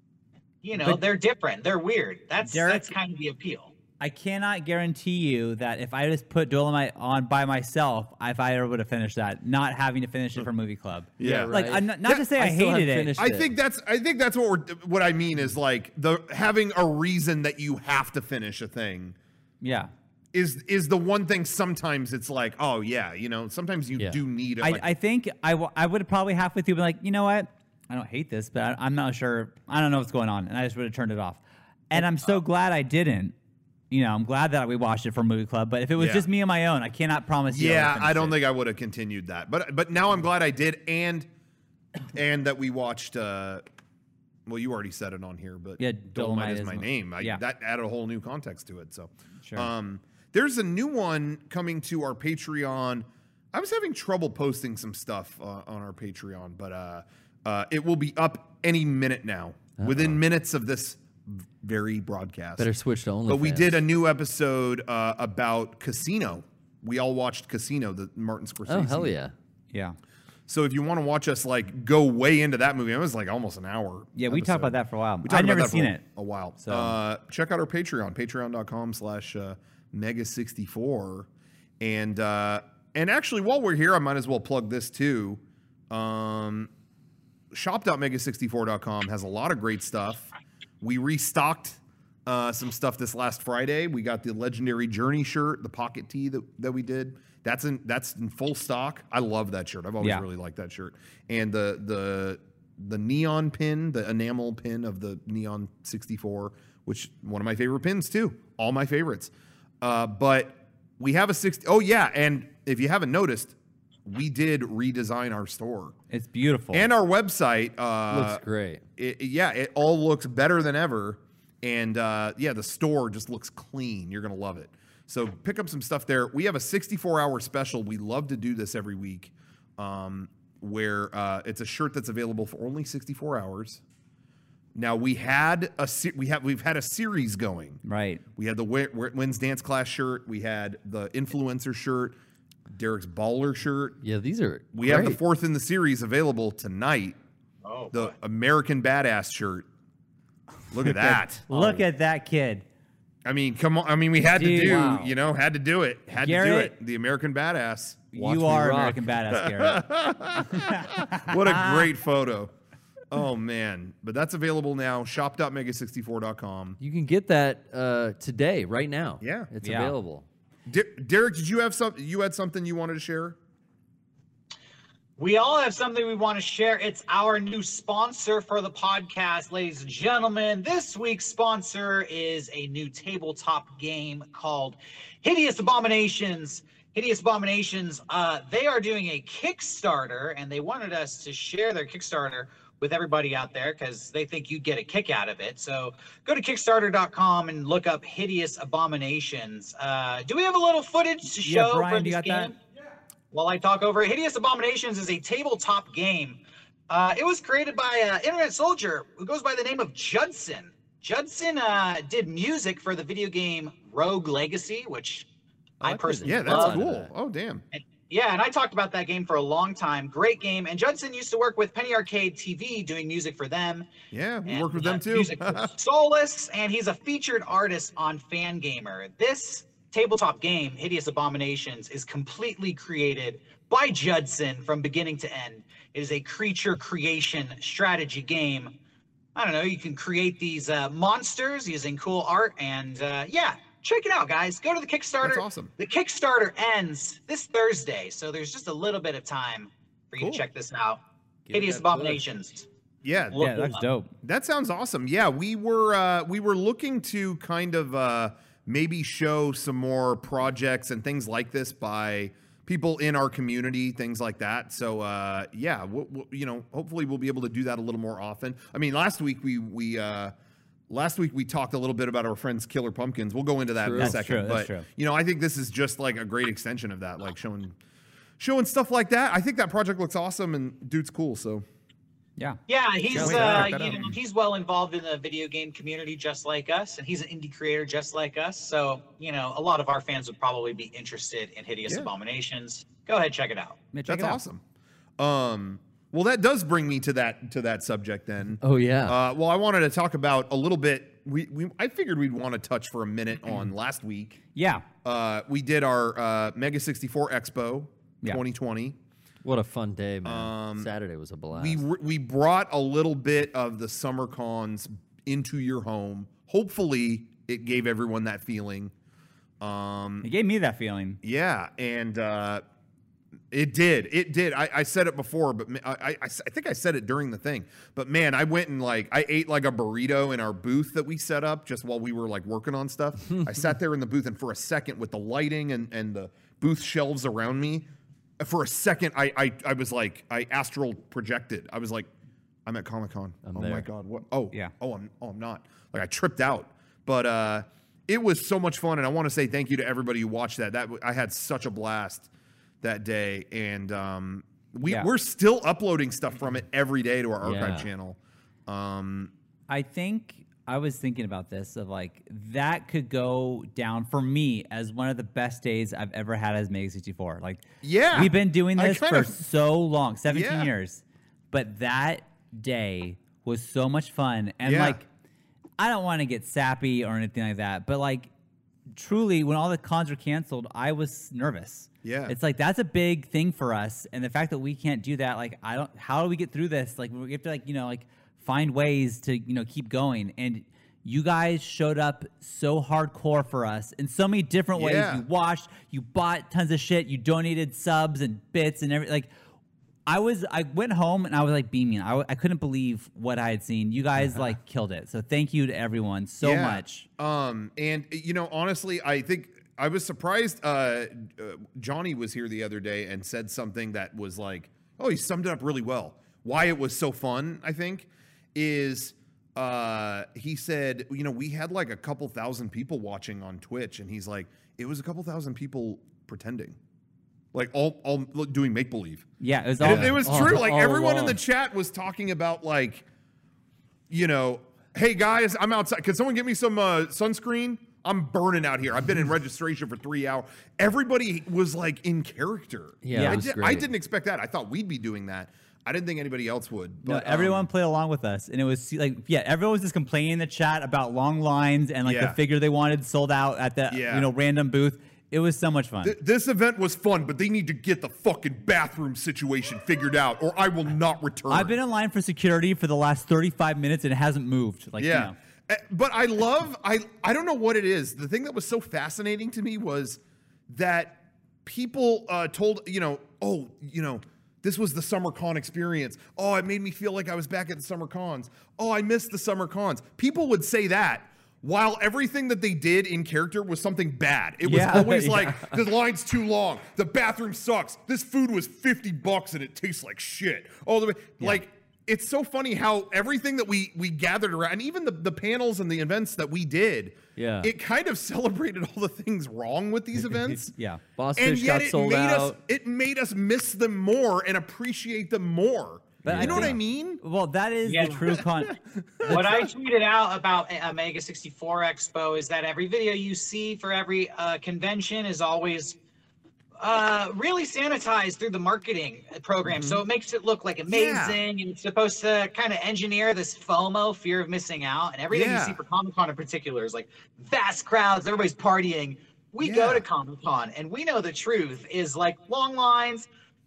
But- they're different, they're weird. That's Derek- kind of the appeal. I cannot guarantee you that if I just put Dolomite on by myself, if I ever would have finished that, not having to finish it for Movie Club. Yeah. Like, right. I'm not to say I still hated haven't it. finished I think that's what I mean is like the having a reason that you have to finish a thing Yeah. is the one thing. Sometimes it's like, oh yeah, sometimes you Yeah. do need it. I think I would have probably halfway through been like, you know what? I don't hate this, but I'm not sure. I don't know what's going on. And I just would have turned it off. And I'm so glad I didn't. I'm glad that we watched it for Movie Club. But if it was Yeah. just me on my own, I cannot promise you. yeah, I don't think I would have continued that. But now I'm glad I did, and that we watched. Well, you already said it on here, but Yeah, Dolomite is my name. yeah. That added a whole new context to it. So, Sure. there's a new one coming to our Patreon. I was having trouble posting some stuff on our Patreon, but it will be up any minute now, within minutes of this very broadcast. Better switch to OnlyFans. But we did a new episode about Casino. We all watched Casino, the Martin Scorsese. Oh, hell movie. yeah. Yeah. So if you want to watch us like go way into that movie, it was like almost an hour. Yeah, we talked about that for a while. We talked I've about never that seen for it. a while. So- Check out our Patreon, patreon.com/mega64. And actually, while we're here, I might as well plug this too. Shop.mega64.com has a lot of great stuff. We restocked some stuff this last Friday. We got the legendary Journey shirt, the pocket tee that we did. That's in full stock. I love that shirt. I've always really liked that shirt. And the neon pin, the enamel pin of the Neon 64, which one of my favorite pins too. All my favorites. But we have a 60. Oh yeah, and if you haven't noticed, we did redesign our store It's beautiful. and our website. Looks great. It all looks better than ever. And the store just looks clean. You're going to love it. So pick up some stuff there. We have a 64-hour special. We love to do this every week where it's a shirt that's available for only 64 hours. Now we've had a series going. right. We had the Wins Dance Class shirt. We had the influencer shirt, Derek's baller shirt. Yeah, these are We have the great. fourth in the series available tonight. Oh, The boy. American Badass shirt. Look at that. Look at that kid. I mean, come on. I mean, we had Dude, to do, wow. had to do it. Had to do Garrett, it. The American Badass. Watch You me are rock. American Badass, Garrett. What a great photo. Oh, man. But that's available now. Shop.mega64.com. You can get that today, right now. Yeah. It's Yeah. available. Derek, did you have something? You had something you wanted to share? We all have something we want to share. It's our new sponsor for the podcast, ladies and gentlemen. This week's sponsor is a new tabletop game called Hideous Abominations. Hideous Abominations, they are doing a Kickstarter, and they wanted us to share their Kickstarter with everybody out there because they think you'd get a kick out of it. So go to Kickstarter.com and look up Hideous Abominations. Do we have a little footage to Yeah, show Brian, for you this got that? game? While I talk over it, Hideous Abominations is a tabletop game. It was created by an internet soldier who goes by the name of Judson. Judson did music for the video game Rogue Legacy, which I I played personally it. Yeah, that's love. cool. Oh, damn. Yeah, and I talked about that game for a long time. Great game. And Judson used to work with Penny Arcade TV doing music for them. Yeah, we And, worked with them too. Music for Solus, and he's a featured artist on Fangamer. This tabletop game, Hideous Abominations, is completely created by Judson from beginning to end. It is a creature creation strategy game. I don't know, you can create these monsters using cool art, and yeah, check it out, guys. Go to the Kickstarter. That's awesome. The Kickstarter ends this Thursday, so there's just a little bit of time for you Cool. to check this out. Give Hideous that push. Abominations. Yeah, Look Yeah, them that's up. dope. that sounds awesome. Yeah, we were looking to kind of maybe show some more projects and things like this by people in our community, things like that. So yeah, you know, hopefully we'll be able to do that a little more often. I mean, last week we talked a little bit about our friends Killer Pumpkins. We'll go into that True. in a That's second. true, that's But true. you know, I think this is just like a great extension of that, like showing stuff like that. I think that project looks awesome and dude's cool. So Yeah. Yeah, he's Can't wait to check you that know, out. he's well involved in the video game community just like us, and he's an indie creator just like us. So, you know, a lot of our fans would probably be interested in Hideous Yeah. Abominations. Go ahead, check it out. Yeah, check that's it out. awesome. Well, that does bring me to that subject then. Oh yeah. Well, I wanted to talk about a little bit. I figured we'd want to touch for a minute on last week. Yeah. We did our Mega 64 Expo Yeah. 2020. What a fun day, man. Saturday was a blast. We brought a little bit of the summer cons into your home. Hopefully, it gave everyone that feeling. It gave me that feeling. Yeah, and it did. It did. I said it before, but I think I said it during the thing. But man, I went and like I ate like a burrito in our booth that we set up just while we were like working on stuff. I sat there in the booth, and for a second, with the lighting and the booth shelves around me, for a second, I was like, I astral projected. I was like, I'm at Comic-Con. Oh my there. God, what? Oh Yeah. Oh, I'm not. Like I tripped out, but it was so much fun, and I want to say thank you to everybody who watched that. I had such a blast that day, and Yeah. we're still uploading stuff from it every day to our archive Yeah. channel. I think I was thinking about this of like that could go down for me as one of the best days I've ever had as Mega 64. Like, Yeah. we've been doing I this kind for of- so long, 17 Yeah. years, but that day was so much fun. And Yeah. like, I don't want to get sappy or anything like that, but like, truly, when all the cons were canceled, I was nervous. Yeah. It's like that's a big thing for us, and the fact that we can't do that, like, how do we get through this? Like, we have to like find ways to keep going. And you guys showed up so hardcore for us in so many different ways. Yeah. You watched, you bought tons of shit, you donated subs and bits and everything. Like, I went home and I was like beaming. I couldn't believe what I had seen. You guys like killed it. So thank you to everyone so Yeah. much. And honestly, I think I was surprised. Johnny was here the other day and said something that was like, oh, he summed it up really well. Why it was so fun, I think, is he said, we had like a couple thousand people watching on Twitch, and he's like, it was a couple thousand people pretending, like all doing make believe. Yeah, it was And all. it was all- true. Like all everyone in the along. chat was talking about like, hey guys, I'm outside. Can someone get me some sunscreen? I'm burning out here. I've been in registration for 3 hours. Everybody was like in character. Yeah, it was I great. didn't expect that. I thought we'd be doing that. I didn't think anybody else would. No, But everyone played along with us, and it was like, yeah, everyone was just complaining in the chat about long lines and like Yeah. the figure they wanted sold out at the Yeah. random booth. It was so much fun. this event was fun, but they need to get the fucking bathroom situation figured out, or I will not return. I've been in line for security for the last 35 minutes, and it hasn't moved. Like, Yeah. But I don't know what it is. The thing that was so fascinating to me was that people told, this was the summer con experience. Oh, it made me feel like I was back at the summer cons. Oh, I missed the summer cons. People would say that while everything that they did in character was something bad. It was Yeah. always Yeah. like, the line's too long. The bathroom sucks. This food was $50 and it tastes like shit. Like, it's so funny how everything that we gathered around, and even the panels and the events that we did, Yeah. it kind of celebrated all the things wrong with these events. Yeah. Boss And Fish yet got sold out. it made us miss them more and appreciate them more. But You I know what I think- mean? Well, that is Yeah. the true con. What I tweeted out about a Mega 64 Expo is that every video you see for every convention is always really sanitized through the marketing program. So it makes it look like amazing, and it's supposed to kind of engineer this FOMO, fear of missing out. And everything Yeah. you see for Comic-Con in particular is like vast crowds, everybody's partying. We go Yeah. to Comic-Con and we know the truth is like long lines,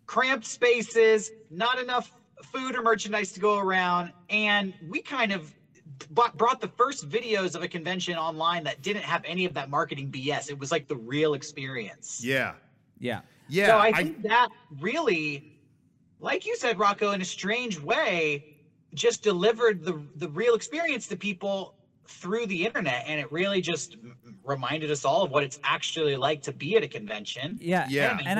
cramped spaces, not enough food or merchandise to go around, and we kind of brought the first videos of a convention online that didn't have any of that marketing BS. It was like the real experience. Yeah. Yeah. Yeah. So I think that really, like you said, Rocco, in a strange way, just delivered the real experience to people through the internet, and it really just reminded us all of what it's actually like to be at a convention. Yeah. Yeah. And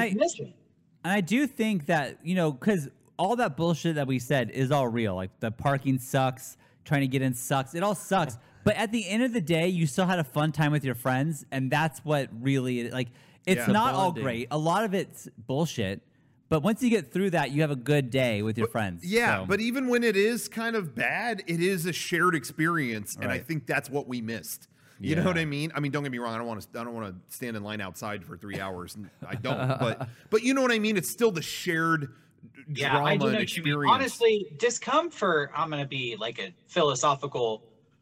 I do think that, you know, because all that bullshit that we said is all real. Like the parking sucks, trying to get in sucks. It all sucks. But at the end of the day, you still had a fun time with your friends, and that's what really, like, it's Yeah. not all Bonding. great. A lot of it's bullshit. But once you get through that, you have a good day with your friends. Yeah, So- but even when it is kind of bad, it is a shared experience, and I Right. think that's what we missed. You know Yeah. what I mean? I mean, don't get me wrong. I don't want to stand in line outside for 3 hours. I don't. but you know what I mean? It's still the shared Yeah, drama I do know and what you mean. experience. Honestly, discomfort, I'm going to be like a philosophical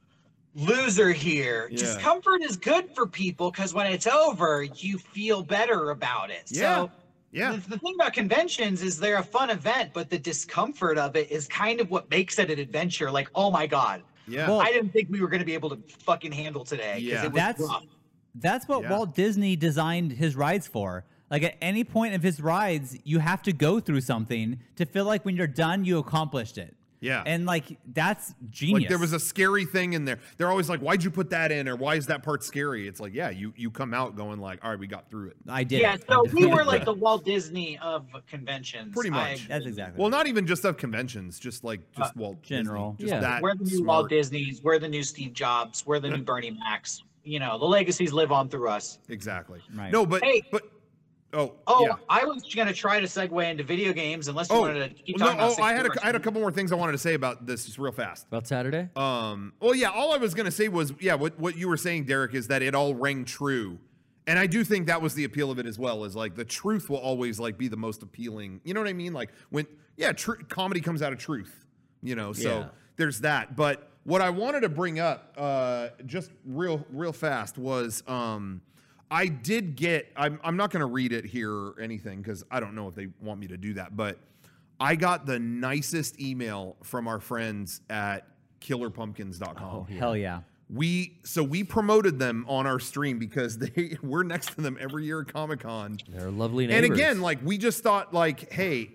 loser here. Yeah. Discomfort is good for people because when it's over, you feel better about it. Yeah. So Yeah. the thing about conventions is they're a fun event, but the discomfort of it is kind of what makes it an adventure. Like, oh my God, Yeah. Well, I didn't think we were going to be able to fucking handle today. 'Cause Yeah. it was That's- rough. That's what Yeah. Walt Disney designed his rides for. Like at any point of his rides, you have to go through something to feel like when you're done, you accomplished it. Yeah. And like that's genius. Like there was a scary thing in there. They're always like, "Why'd you put that in?" Or "Why is that part scary?" It's like, yeah, you come out going like, "All right, we got through it." I did. Yeah, it. so we were like the Walt Disney of conventions. Pretty much. That's exactly. Well, not even just of conventions, just Walt general. Disney. Just Yeah. that We're the new smart. Walt Disneys. We're the new Steve Jobs. We're the new Bernie Macs. You know, the legacies live on through us. Exactly. Right. No, but Hey. oh Oh, yeah. I was gonna try to segue into video games, unless you Oh, wanted to keep no, talking about. I had 64. a couple more things I wanted to say about this just real fast. About Saturday? Well, yeah, all I was gonna say was, yeah, what you were saying, Derek, is that it all rang true, and I do think that was the appeal of it as well. Is like the truth will always like be the most appealing. You know what I mean? Like when comedy comes out of truth. You know, so Yeah. there's that. But what I wanted to bring up, just real fast, was I did get. I'm not gonna read it here or anything because I don't know if they want me to do that, but I got the nicest email from our friends at KillerPumpkins.com. Hell yeah. We promoted them on our stream because we're next to them every year at Comic-Con. They're lovely neighbors. And again, like we just thought like, hey,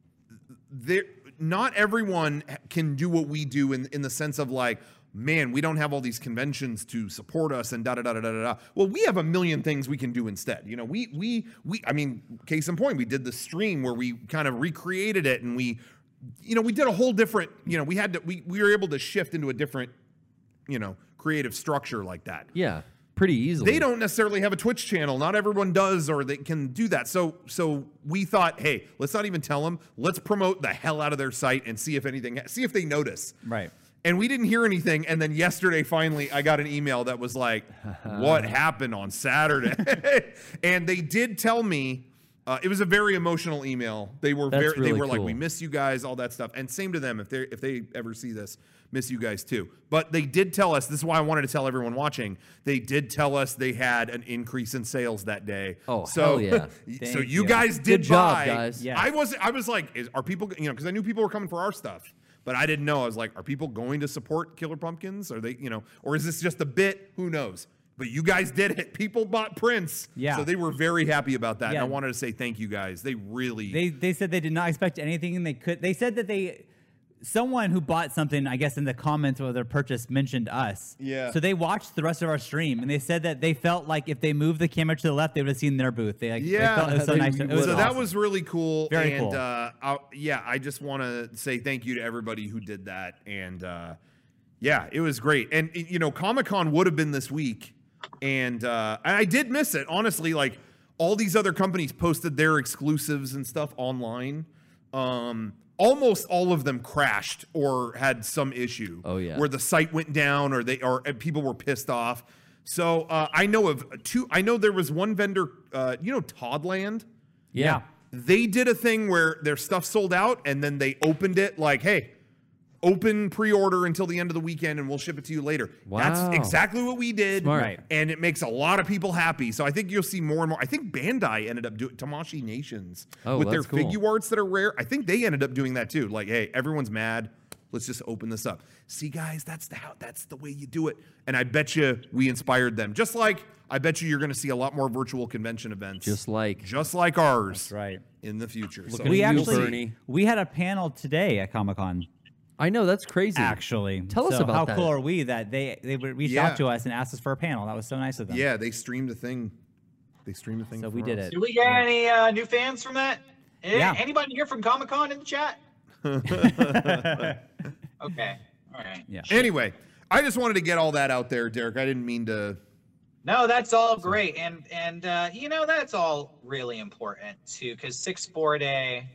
not everyone can do what we do in the sense of like, man, we don't have all these conventions to support us and da da da da da da. Well, we have a million things we can do instead. You know, I mean, case in point, we did the stream where we kind of recreated it and we did a whole different, we were able to shift into a different, creative structure like that. Yeah, pretty easily. They don't necessarily have a Twitch channel. Not everyone does, or they can do that. So we thought, hey, let's not even tell them. Let's promote the hell out of their site and see if they notice. Right. And we didn't hear anything. And then yesterday, finally, I got an email that was like, what happened on Saturday? And they did tell me, it was a very emotional email. They were That's they really were like, cool. we miss you guys, all that stuff. And same to them, if they ever see this, miss you guys too. But they did tell us, this is why I wanted to tell everyone watching, they did tell us they had an increase in sales that day. Oh, so, hell yeah. so Thank you you. guys did Good job, buy. guys. Yeah. I was like, are people, because I knew people were coming for our stuff. But I didn't know. I was like, are people going to support Killer Pumpkins? Are they, or is this just a bit? Who knows? But you guys did it. People bought prints. Yeah. So they were very happy about that. Yeah. And I wanted to say thank you guys. They really. They said they did not expect anything, and they said that someone who bought something, I guess in the comments of their purchase, mentioned us. Yeah. So they watched the rest of our stream, and they said that they felt like if they moved the camera to the left, they would have seen their booth. They felt it was so they nice. It was So that awesome. was really cool. Very and, cool. I just want to say thank you to everybody who did that. And yeah, it was great. And Comic-Con would have been this week, and I did miss it. Honestly, like all these other companies posted their exclusives and stuff online. Almost all of them crashed or had some issue. Oh, yeah. Where the site went down or people were pissed off. So I know of two. I know there was one vendor, Toddland. Yeah. They did a thing where their stuff sold out and then they opened it like, hey, open pre-order until the end of the weekend and we'll ship it to you later. Wow. That's exactly what we did. Smart. Right. And it makes a lot of people happy. So I think you'll see more and more. I think Bandai ended up doing Tamashii Nations with their that's cool. figure arts that are rare. I think they ended up doing that too. Like, hey, everyone's mad. Let's just open this up. See, guys, that's the way you do it. And I bet you we inspired them. Just like I bet you're going to see a lot more virtual convention events. Just like ours. That's right. In the future. So at We you, actually Bernie. we had a panel today at Comic-Con. I know, that's crazy. Actually, Tell us So about how that. cool are we that they reached Yeah. out to us and asked us for a panel? That was so nice of them. yeah, they streamed a thing. So we for did us. it. Did we get any new fans from that? Yeah. Anybody here from Comic-Con in the chat? Okay. All right. Yeah. Anyway, I just wanted to get all that out there, Derek. I didn't mean to. No, that's all great, and you know that's all really important too, because 6-4 Day.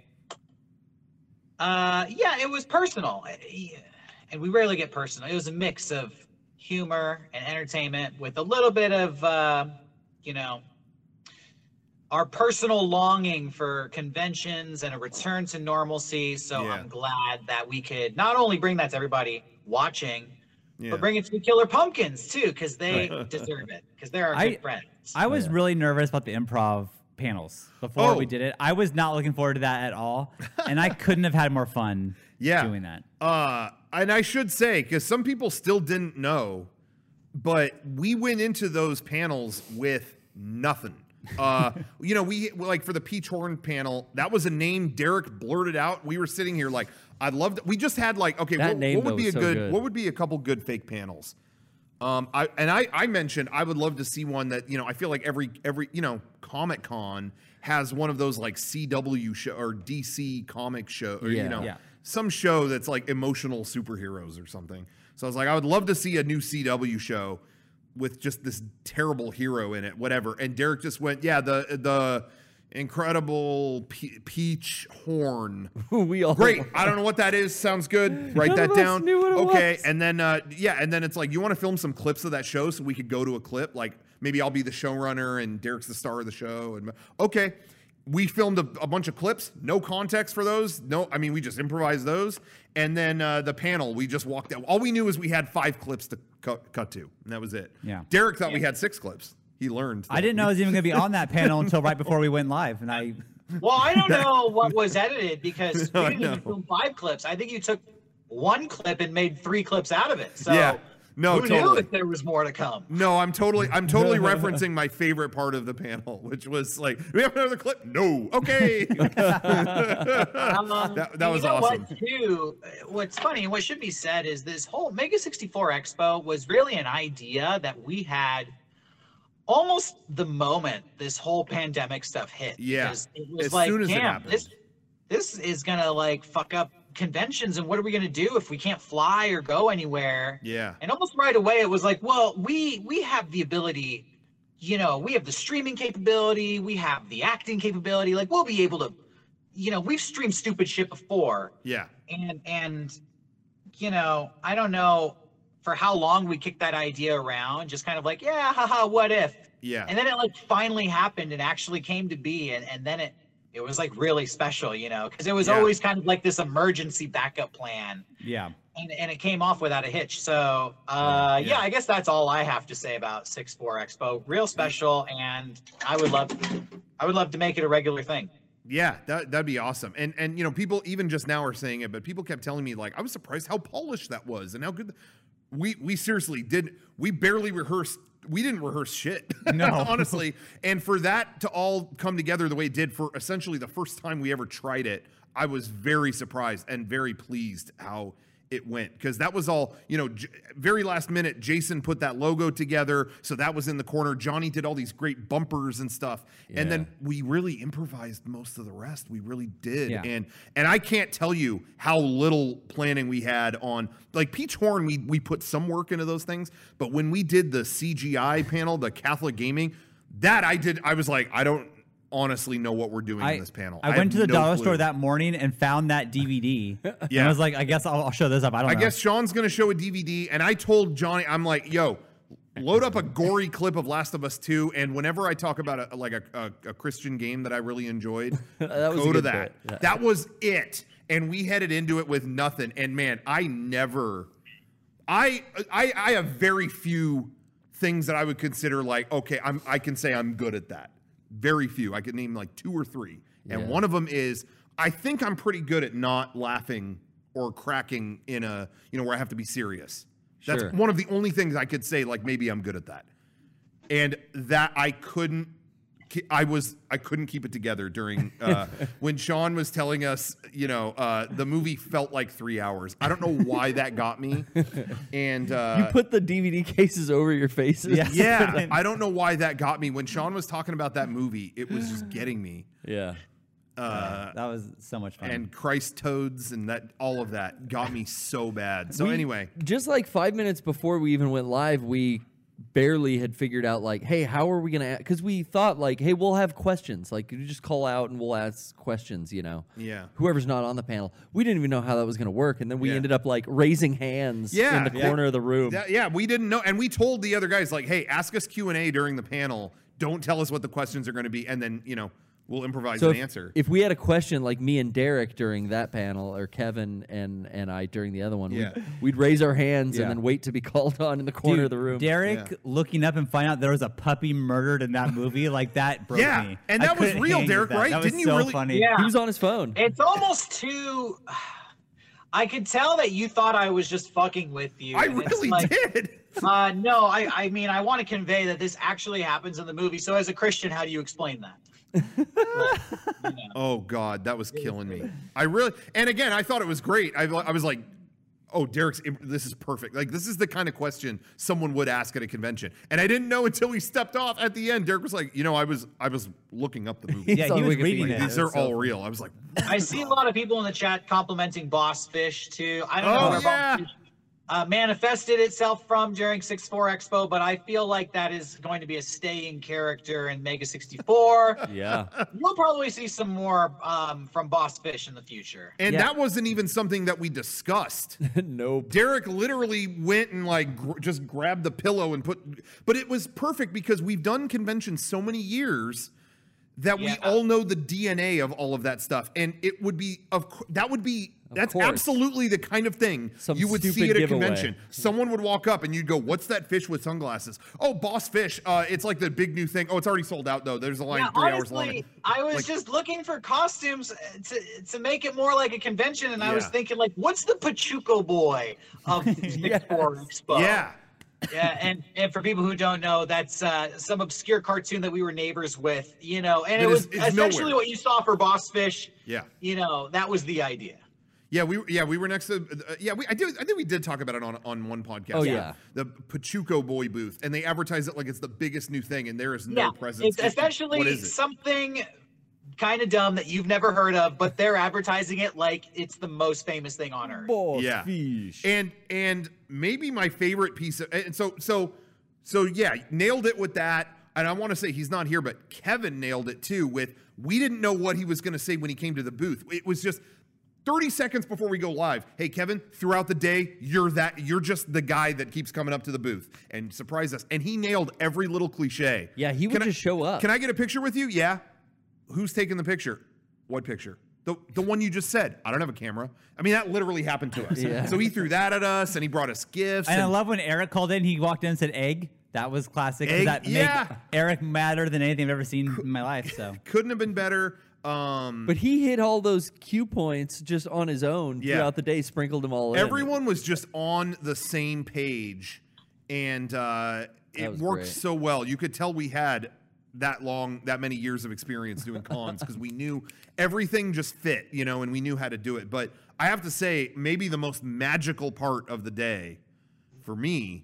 Yeah, it was personal, and we rarely get personal. It was a mix of humor and entertainment with a little bit of you know, our personal longing for conventions and a return to normalcy. So Yeah. I'm glad that we could not only bring that to everybody watching, Yeah. but bring it to the Killer Pumpkins too, because they deserve it, because they're our good friends. I was really nervous about the improv panels before Oh. we did it. I was not looking forward to that at all, and I couldn't have had more fun doing that. And I should say, because some people still didn't know, but we went into those panels with nothing. You know, we like for the Peach Horn panel, that was a name Derek blurted out. We were sitting here like, I'd love to. We just had like, okay, That what name, would though, be a was so good, good. what would be a couple good fake panels? I mentioned I would love to see one that, you know, I feel like every you know, Comic Con has one of those like CW show or DC comic show or you Yeah. know Yeah. some show that's like emotional superheroes or something. So I was like, I would love to see a new CW show with just this terrible hero in it, whatever. And Derek just went, yeah, the incredible Peach Horn. we all Great. I don't know what that is. Sounds good. Write None that of us down. knew what it Okay. was. And then and then it's like, you want to film some clips of that show so we could go to a clip? Like maybe I'll be the showrunner and Derek's the star of the show. And okay. We filmed a bunch of clips, no context for those. No, I mean, we just improvised those. And then the panel, we just walked out. All we knew is we had 5 clips to cut to, and that was it. Yeah. Derek thought we had 6 clips. He learned. I didn't know I was even going to be on that panel until right before we went live, and I Well, I don't know what was edited because we I didn't even know. film 5 clips. I think you took 1 clip and made 3 clips out of it. So Yeah. No, who knew totally. if there was more to come? No, I'm totally referencing my favorite part of the panel, which was like, do we have another clip? No. Okay. that And was you know awesome. What, too, what's funny and what should be said is this whole Mega 64 Expo was really an idea that we had almost the moment this whole pandemic stuff hit. Yeah. Because it was As like, soon as it damn, happened. this is gonna like fuck up conventions, and what are we gonna do if we can't fly or go anywhere? Yeah. And almost right away it was like, well, we have the ability, you know, we have the streaming capability, we have the acting capability, like we'll be able to, you know, we've streamed stupid shit before. Yeah. And you know, I don't know for how long we kicked that idea around, just kind of like, yeah, haha, what if? Yeah. And then it like finally happened and actually came to be, and then it was like really special, you know, because it was Yeah. always kind of like this emergency backup plan. yeah. And it came off without a hitch. So yeah, I guess that's all I have to say about 6-4 Expo. Real special, and I would love to make it a regular thing. Yeah, that'd be awesome. And you know, people even just now are saying it, but people kept telling me like, I was surprised how polished that was and how good. We seriously did. We barely rehearsed. We didn't rehearse shit. No. Honestly. And for that to all come together the way it did for essentially the first time we ever tried it, I was very surprised and very pleased how it went, because that was all, you know, very last minute. Jason put that logo together, so that was in the corner. Johnny did all these great bumpers and stuff, and then we really improvised most of the rest. We really did, Yeah. and I can't tell you how little planning we had on like Peach Horn. We put some work into those things, but when we did the CGI panel, the Catholic Gaming, that I was like, I don't honestly know what we're doing in this panel. I went to have the no dollar clue. store that morning and found that DVD. And Yeah. I was like, I guess I'll show this up. I don't I know. guess Sean's gonna show a DVD, and I told Johnny, I'm like, yo, load up a gory clip of Last of Us 2, and whenever I talk about a Christian game that I really enjoyed, That was a go to good that. bit. Yeah. That was it. and we headed into it with nothing. And man, I have very few things that I would consider like, okay, I can say I'm good at that. Very few. I could name like 2 or 3. And Yeah. one of them is, I think I'm pretty good at not laughing or cracking in a, where I have to be serious. That's Sure. one of the only things I could say, like, maybe I'm good at that. And that I couldn't keep it together during when Sean was telling us, the movie felt like 3 hours. I don't know why that got me. And You put the DVD cases over your faces. Yeah. yeah, I don't know why that got me. When Sean was talking about that movie, it was just getting me. Yeah. That was so much fun. And Christ toads and all of that got me so bad. So anyway, Just like 5 minutes before we even went live, we barely had figured out like, hey, how are we going to, because we thought like, hey, we'll have questions. Like you just call out and we'll ask questions, Yeah. Whoever's not on the panel. We didn't even know how that was going to work. And then we Yeah. ended up like raising hands Yeah. in the Yeah. corner of the room. we didn't know. And we told the other guys, like, hey, ask us Q&A during the panel. Don't tell us what the questions are going to be. And then, we'll improvise So an if, answer. if we had a question like me and Derek during that panel, or Kevin and I during the other one, Yeah. we'd raise our hands Yeah. and then wait to be called on in the corner of the room. Derek Yeah. looking up and finding out there was a puppy murdered in that movie, like that broke Yeah, me. and I that was couldn't real, hang with Derek, that. right? That was Didn't you so really- funny. Yeah. He was on his phone. It's almost too. I could tell that you thought I was just fucking with you. I and it's really like, did. No, I mean, I want to convey that this actually happens in the movie. So, as a Christian, how do you explain that? Oh God, that was killing me. And again, I thought it was great. I was like, oh, this is perfect. Like, this is the kind of question someone would ask at a convention. And I didn't know until we stepped off at the end. Derek was like, I was looking up the movie. Yeah, It's on he was Wikipedia. reading it. These It are was so all funny. real. I was like, I see a lot of people in the chat complimenting Boss Fish too. I don't know Oh, where yeah. Boss Fish manifested itself from during 6.4 Expo, but I feel like that is going to be a staying character in Mega 64. Yeah. You'll probably see some more from Boss Fish in the future. and Yeah. that wasn't even something that we discussed. Nope. Derek literally went and like just grabbed the pillow and but it was perfect because we've done conventions so many years that we Yeah. all know the DNA of all of that stuff. And it would be, that's course. absolutely the kind of thing Some you would see stupid at a giveaway. convention. Someone would walk up and you'd go, what's that fish with sunglasses? Oh, Boss Fish. It's like the big new thing. Oh, it's already sold out though. There's a line Yeah, 3 hours long. honestly, I was Like- just looking for costumes to make it more like a convention, and I was Yeah. thinking, like, what's the Pachuco boy of 6.4 Expo? Yeah. Yeah, and for people who don't know, that's some obscure cartoon that we were neighbors with, and it That was is essentially nowhere. what you saw for Boss Fish. Yeah. That was the idea. Yeah, we were next to I think we did talk about it on one podcast. Oh, yeah. The Pachuco Boy booth, and they advertise it like it's the biggest new thing, and there is no Yeah, presence. it's essentially what is it? something kind of dumb that you've never heard of, but they're advertising it like it's the most famous thing on earth. Boss Yeah. fish. And maybe my favorite piece of, and so yeah, nailed it with that. And I want to say he's not here, but Kevin nailed it too with, we didn't know what he was going to say when he came to the booth. It was just 30 seconds before we go live. Hey, Kevin, throughout the day, you're just the guy that keeps coming up to the booth and surprise us. And he nailed every little cliche. Yeah, he would Can I- just show up. Can I get a picture with you? Yeah. Who's taking the picture? What picture? The one you just said. I don't have a camera. I mean, that literally happened to us. Yeah. So he threw that at us, and he brought us gifts. And I and- love when Eric called in. He walked in and said egg. That was classic. 'cause Egg, That yeah. made Eric madder than anything I've ever seen in my life. So couldn't have been better. But he hit all those cue points just on his own Yeah. throughout the day, sprinkled them all in. Everyone was just on the same page, and it was worked great. so well. You could tell we had that many years of experience doing cons because we knew everything just fit, and we knew how to do it. But I have to say, maybe the most magical part of the day for me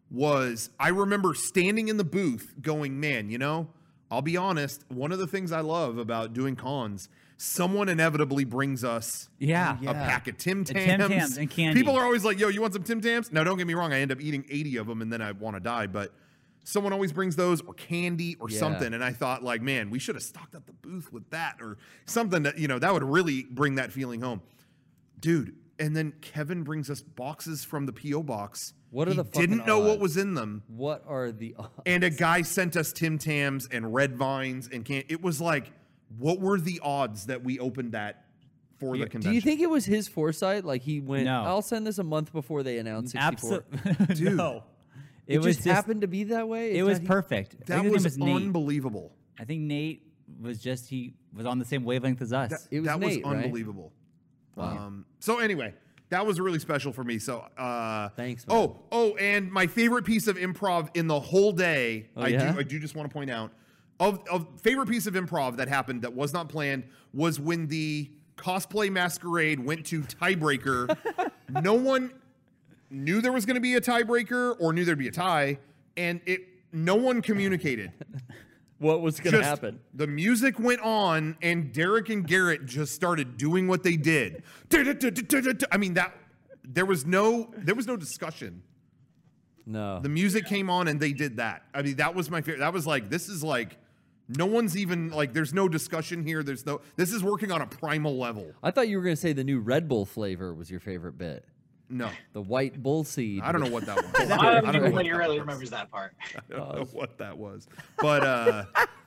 was I remember standing in the booth going, man, I'll be honest, one of the things I love about doing cons, someone inevitably brings us yeah. a pack of Tim Tams. Tim Tams and candy. People are always like, yo, you want some Tim Tams? Now, don't get me wrong. I end up eating 80 of them and then I want to die. But someone always brings those or candy or Yeah. something. And I thought, like, man, we should have stocked up the booth with that or something that, that would really bring that feeling home. Dude, and then Kevin brings us boxes from the P.O. box. What are He the fucking didn't know what odds? was in them. What are the odds? And a guy sent us Tim Tams and Red Vines and it was like, what were the odds that we opened that for the Do convention. you think it was his foresight? Like he went, No. I'll send this a month before they announce 64. Absolutely. Dude. No. It, was just happened to be that way? It Is was that- perfect. I that think his was name was Nate. unbelievable? I think Nate he was on the same wavelength as us. It was that Nate, was right? unbelievable. So anyway, that was really special for me. So Thanks, man. Oh, and my favorite piece of improv in the whole day, Oh, yeah? I do just want to point out, of favorite piece of improv that happened that was not planned was when the cosplay masquerade went to tiebreaker. No one knew there was going to be a tiebreaker or knew there'd be a tie, and no one communicated. What was going to Just happen? The music went on, and Derek and Garrett just started doing what they did. I mean, there was no discussion. No. The music came on, and they did that. I mean, that was my favorite. That was like, this is like, no one's even like, there's no discussion here. This is working on a primal level. I thought you were going to say the new Red Bull flavor was your favorite bit. No, The white bull seed. I don't know what that was. I don't I think don't know anybody what that really was. remembers that part. I don't know what that was, but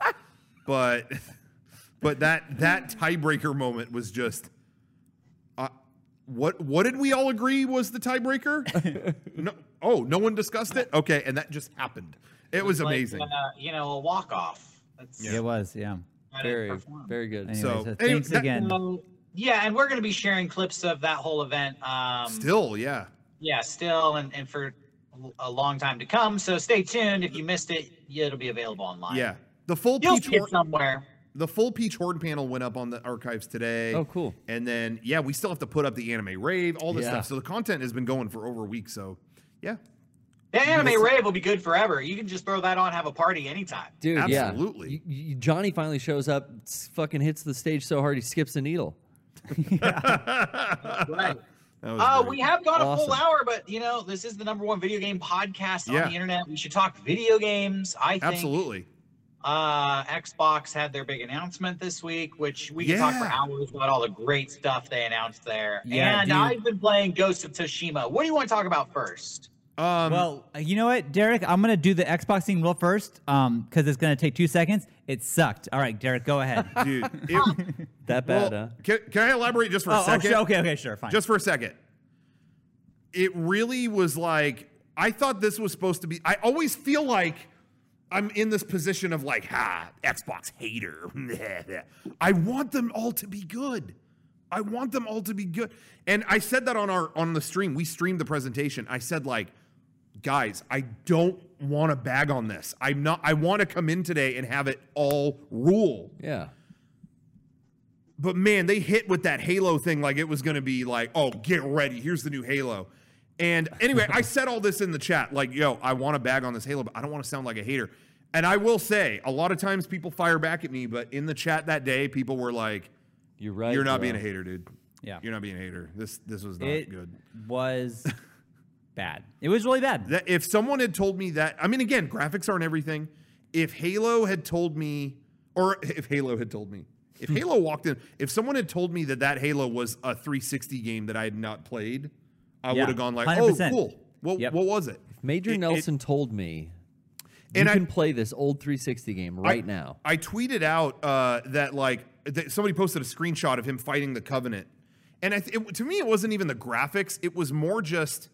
that tiebreaker moment was just. What did we all agree was the tiebreaker? No one discussed it. Okay, and that just happened. It was amazing. Like, a walk-off. That's It was, yeah. how to Very, perform. very good. Anyway, So, so anyway, thanks that- again. Yeah, and we're going to be sharing clips of that whole event. Still, yeah. Yeah, still, and for a long time to come. So stay tuned. If you missed it, it'll be available online. Yeah. The full You'll Peach see it Horn, somewhere. the full Peach Horde panel went up on the archives today. Oh, cool. And then we still have to put up the anime rave, all this Yeah. stuff. So the content has been going for over a week. So yeah, The anime rave will be good forever. You can just throw that on, have a party anytime. Dude, Absolutely. yeah. Johnny finally shows up, fucking hits the stage so hard he skips a needle. Right. that was We great. have gone a full Awesome. hour, but this is the #1 video game podcast Yeah. on the internet. We should talk video games. I think. Absolutely. Xbox had their big announcement this week, which we can talk for Yeah. hours about all the great stuff they announced there. Yeah, and dude. I've been playing Ghost of Tsushima. What do you want to talk about first? Well, you know what, Derek? I'm going to do the Xbox thing real first because it's going to take 2 seconds. It sucked. All right, Derek, go ahead. Dude, That bad, huh? can I elaborate just for a second? Okay, sure, fine. Just for a second. It really was like, I thought this was supposed to be, I always feel like I'm in this position of like, Xbox hater. I want them all to be good. I want them all to be good. And I said that on the stream. We streamed the presentation. I said like, guys, I don't want to bag on this. I want to come in today and have it all rule. Yeah. But man, they hit with that Halo thing like it was going to be like, oh, get ready. Here's the new Halo. And anyway, I said all this in the chat, like, yo, I want to bag on this Halo, but I don't want to sound like a hater. And I will say, a lot of times people fire back at me, but in the chat that day, people were like, You're right. you're not bro. being a hater, dude. Yeah. You're not being a hater. This was not It good. was bad. It was really bad. That if someone had told me that, I mean, again, graphics aren't everything. If Halo had told me, if Halo walked in, if someone had told me that Halo was a 360 game that I had not played, I Yeah, would have gone like, 100%. oh, cool. What Yep. was it? Major Nelson told me And you I- can play this old 360 game right now. I tweeted out that somebody posted a screenshot of him fighting the Covenant, and to me it wasn't even the graphics. It was more just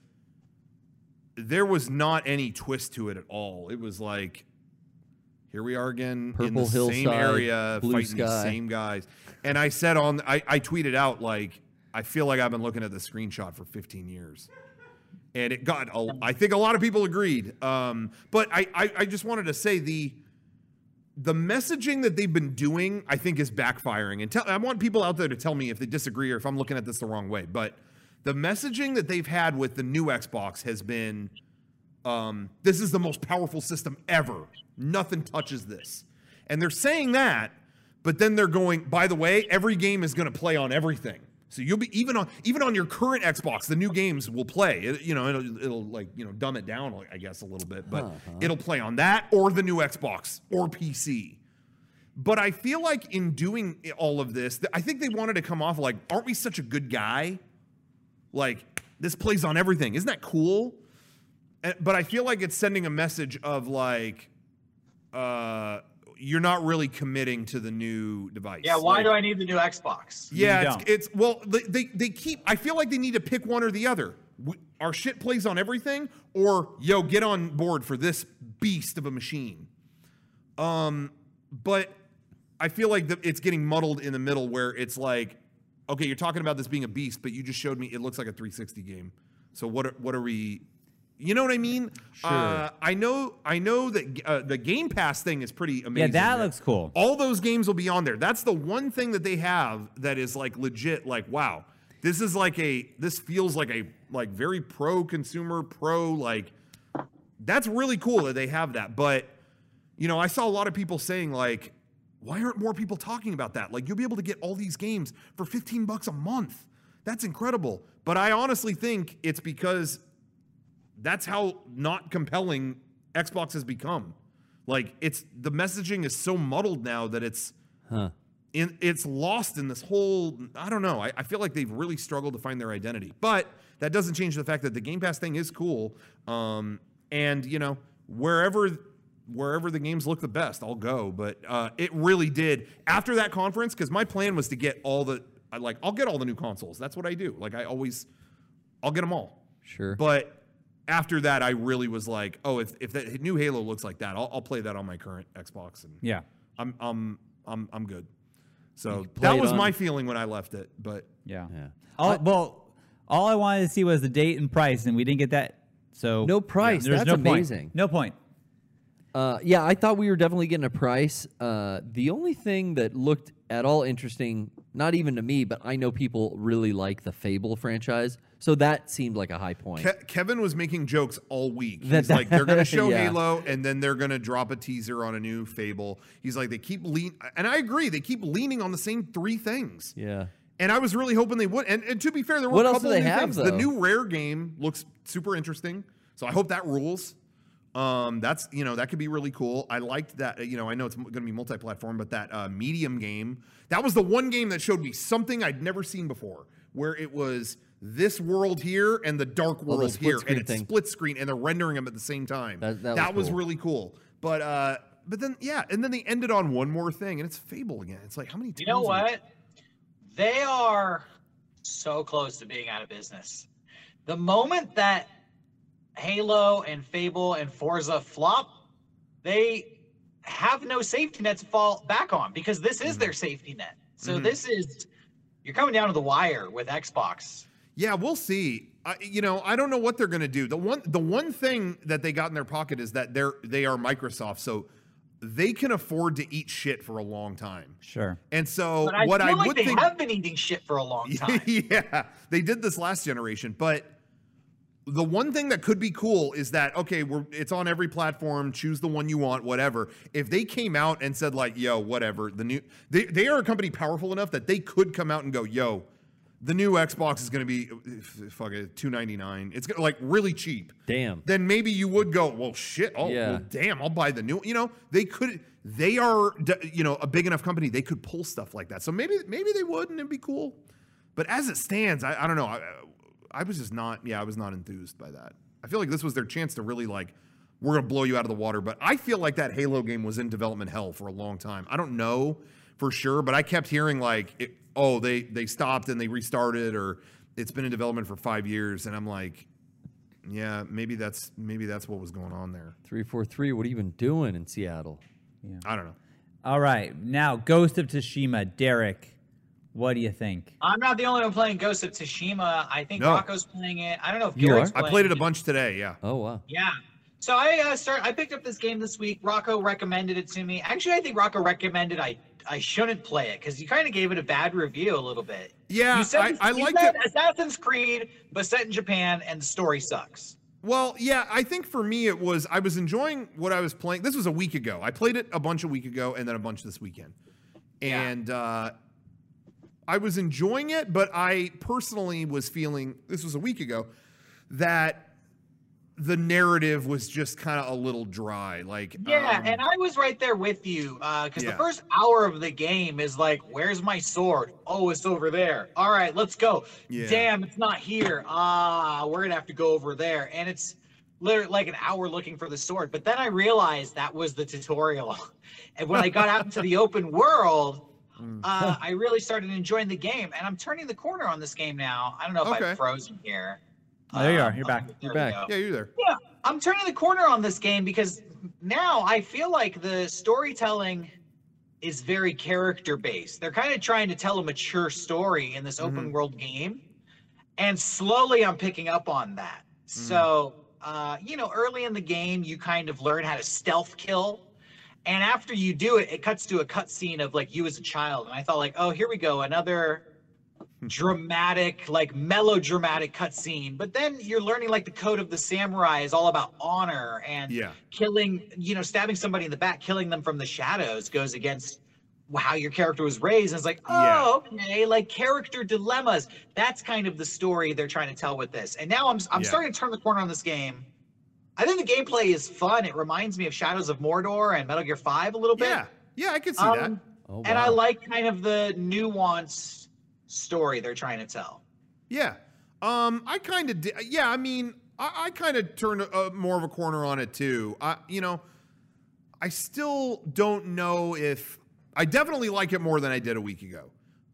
there was not any twist to it at all. It was like, here we are again in Purple the same hillside, area blue fighting the sky. same guys. And I said I tweeted out like, I feel like I've been looking at the screenshot for 15 years. And it got, I think a lot of people agreed. But I just wanted to say the messaging that they've been doing, I think, is backfiring. And I want people out there to tell me if they disagree or if I'm looking at this the wrong way. But the messaging that they've had with the new Xbox has been, this is the most powerful system ever. Nothing touches this. And they're saying that, but then they're going, by the way, every game is going to play on everything. So you'll be even on your current Xbox, the new games will play. It'll like dumb it down, I guess, a little bit, but it'll play on that or the new Xbox or PC. But I feel like in doing all of this, I think they wanted to come off like, aren't we such a good guy? Like, this plays on everything. Isn't that cool? But I feel like it's sending a message of like, you're not really committing to the new device. Yeah, why do I need the new Xbox? Yeah, You don't. it's well, they keep. I feel like they need to pick one or the other. Our shit plays on everything, or yo, get on board for this beast of a machine. But I feel like it's getting muddled in the middle, where it's like, okay, you're talking about this being a beast, but you just showed me it looks like a 360 game. So what are we? You know what I mean? Sure. I know that the Game Pass thing is pretty amazing. Yeah, that looks cool. All those games will be on there. That's the one thing that they have that is like legit. Like, wow, this is like this feels like a very pro consumer pro. Like, that's really cool that they have that. But you know, I saw a lot of people saying like, why aren't more people talking about that? Like, you'll be able to get all these games for $15 a month. That's incredible. But I honestly think it's because that's how not compelling Xbox has become. Like, it's the messaging is so muddled now that it's lost in this whole, I don't know. I feel like they've really struggled to find their identity. But that doesn't change the fact that the Game Pass thing is cool. And you know, wherever the games look the best, I'll go. But it really did after that conference, because my plan was to get I'll get all the new consoles. That's what I do. Like, I'll get them all. Sure. But after that, I really was like, oh, if the new Halo looks like that, I'll play that on my current Xbox, and Yeah. I'm good. So play that it was on- my feeling when I left it. But Yeah. Yeah. All I wanted to see was the date and price, and we didn't get that. So No price. There's That's no point. amazing. No point. Yeah, I thought we were definitely getting a price. The only thing that looked at all interesting, not even to me, but I know people really like the Fable franchise, so that seemed like a high point. Kevin was making jokes all week. That- He's like, they're going to show Yeah. Halo, and then they're going to drop a teaser on a new Fable. He's like, they keep and I agree, they keep leaning on the same three things. Yeah. And I was really hoping they would. And to be fair, there were What a else couple do of they new have, things. though? The new Rare game looks super interesting, so I hope that rules. That's, you know, that could be really cool. I liked that. You know, I know it's going to be multi-platform, but that Medium game, that was the one game that showed me something I'd never seen before, where it was this world here and the dark world split here, screen and it's thing. split screen, and they're rendering them at the same time. That was was cool. really cool. But then yeah, and then they ended on one more thing, and it's Fable again. It's like, how many times? You know are we- what? They are so close to being out of business. The moment that Halo and Fable and Forza flop, they have no safety net to fall back on, because this is their safety net. So this is, you're coming down to the wire with Xbox. Yeah, we'll see. You know, I don't know what they're going to do. The one thing that they got in their pocket is that they are Microsoft, so they can afford to eat shit for a long time. Sure. And so But I what feel I like would they think, have been eating shit for a long time. yeah, they did this last generation, but the one thing that could be cool is that, okay, it's on every platform, choose the one you want, whatever. If they came out and said like, yo, whatever, they are a company powerful enough that they could come out and go, yo, the new Xbox is going to be fuck it, $299. It's gonna, like really cheap. Damn. Then maybe you would go, well, shit. Oh, Yeah. well, damn, I'll buy the new. You know, they are, you know, a big enough company. They could pull stuff like that. So maybe they would, and it'd be cool. But as it stands, I don't know. I was just not. Yeah, I was not enthused by that. I feel like this was their chance to really like, we're gonna blow you out of the water. But I feel like that Halo game was in development hell for a long time. I don't know for sure, but I kept hearing like, they stopped and they restarted, or it's been in development for 5 years, and I'm like, yeah, maybe that's what was going on there. 343. What have you been doing in Seattle? I don't know. All right. Now, Ghost of Tsushima. Derek, what do you think? I'm not the only one playing Ghost of Tsushima. I think No. Rocco's playing it. I don't know if You Garrett's are? I playing played it a bunch today. Yeah. Oh wow. Yeah. So I picked up this game this week. Rocco recommended it to me. Actually, I think Rocco recommended I shouldn't play it, because you kind of gave it a bad review a little bit. Yeah, You said, I you liked said it. Assassin's Creed, but set in Japan, and the story sucks. Well, yeah, I think for me I was enjoying what I was playing. This was a week ago. I played it a bunch a week ago and then a bunch this weekend. And I was enjoying it, but I personally was feeling, this was a week ago, that the narrative was just kind of a little dry. Like, Yeah, and I was right there with you, because Yeah. the first hour of the game is like, where's my sword? Oh, it's over there. All right, let's go. Yeah. Damn, it's not here. We're gonna have to go over there. And it's literally like an hour looking for the sword. But then I realized that was the tutorial. And when I got out into the open world, I really started enjoying the game. And I'm turning the corner on this game now. I don't know if Okay. I'm frozen here. Oh, there you are. You're back. You're There we back. go. Yeah, you're there. Yeah, I'm turning the corner on this game because now I feel like the storytelling is very character based. They're kind of trying to tell a mature story in this open world game. And slowly I'm picking up on that. So, early in the game, you kind of learn how to stealth kill. And after you do it, it cuts to a cutscene of like you as a child. And I thought like, oh, here we go. Another dramatic, like melodramatic cutscene. But then you're learning like the code of the samurai is all about honor and Yeah. killing, stabbing somebody in the back, killing them from the shadows goes against how your character was raised. And it's like, oh, okay, like character dilemmas. That's kind of the story they're trying to tell with this. And now I'm starting to turn the corner on this game. I think the gameplay is fun. It reminds me of Shadows of Mordor and Metal Gear 5 a little bit. Yeah, I can see that. Oh, And I wow. like kind of the nuanced story they're trying to tell. Yeah. I kind of I mean, I kind of turned more of a corner on it too. I still don't know if I definitely like it more than I did a week ago.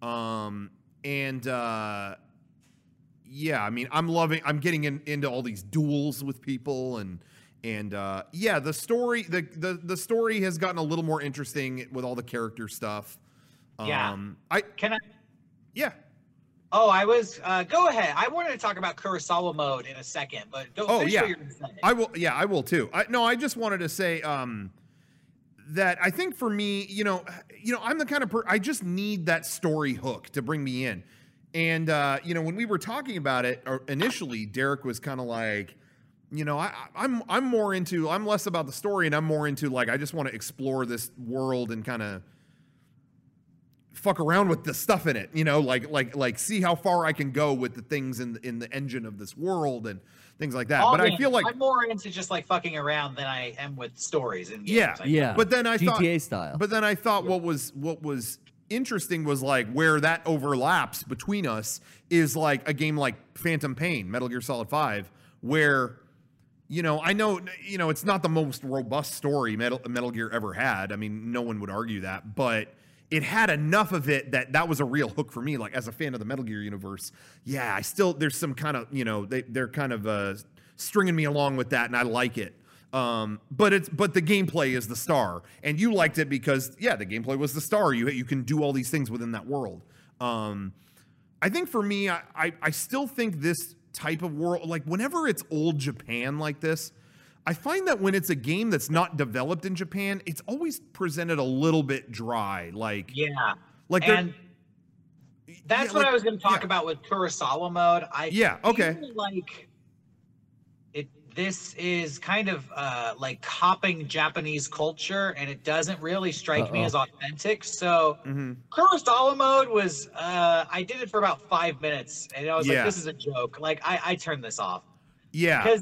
Yeah, I mean, I'm getting into all these duels with people and yeah, the story the story has gotten a little more interesting with all the character stuff. Yeah. Can I? Yeah. Oh, I was. Go ahead. I wanted to talk about Kurosawa mode in a second, but go. Oh, finish yeah. what you're gonna say. I will. Yeah, I will too. I just wanted to say that I think for me, I'm the kind of I just need that story hook to bring me in. And when we were talking about it initially, Derek was kind of like, I'm more into. I'm less about the story, and I'm more into like I just want to explore this world and kind of fuck around with the stuff in it, like see how far I can go with the things in the engine of this world and things like that. But I feel like I'm more into just like fucking around than I am with stories and games. Yeah. Yeah. But then I thought GTA style. But then I thought what was interesting was like where that overlaps between us is like a game like Phantom Pain, Metal Gear Solid 5, where I know it's not the most robust story Metal Gear ever had. I mean, no one would argue that, but it had enough of it that was a real hook for me. Like as a fan of the Metal Gear universe, yeah, there's some kind of they're kind of stringing me along with that, and I like it. But the gameplay is the star, and you liked it because the gameplay was the star. You can do all these things within that world. I think for me, I still think this type of world, like whenever it's old Japan like this, I find that when it's a game that's not developed in Japan, it's always presented a little bit dry. Like And that's what I was going to talk about with Kurosawa mode. I feel like this is kind of like copying Japanese culture, and it doesn't really strike me as authentic. So Kurosawa mode was I did it for about 5 minutes, and I was like, this is a joke. Like I turned this off. Yeah.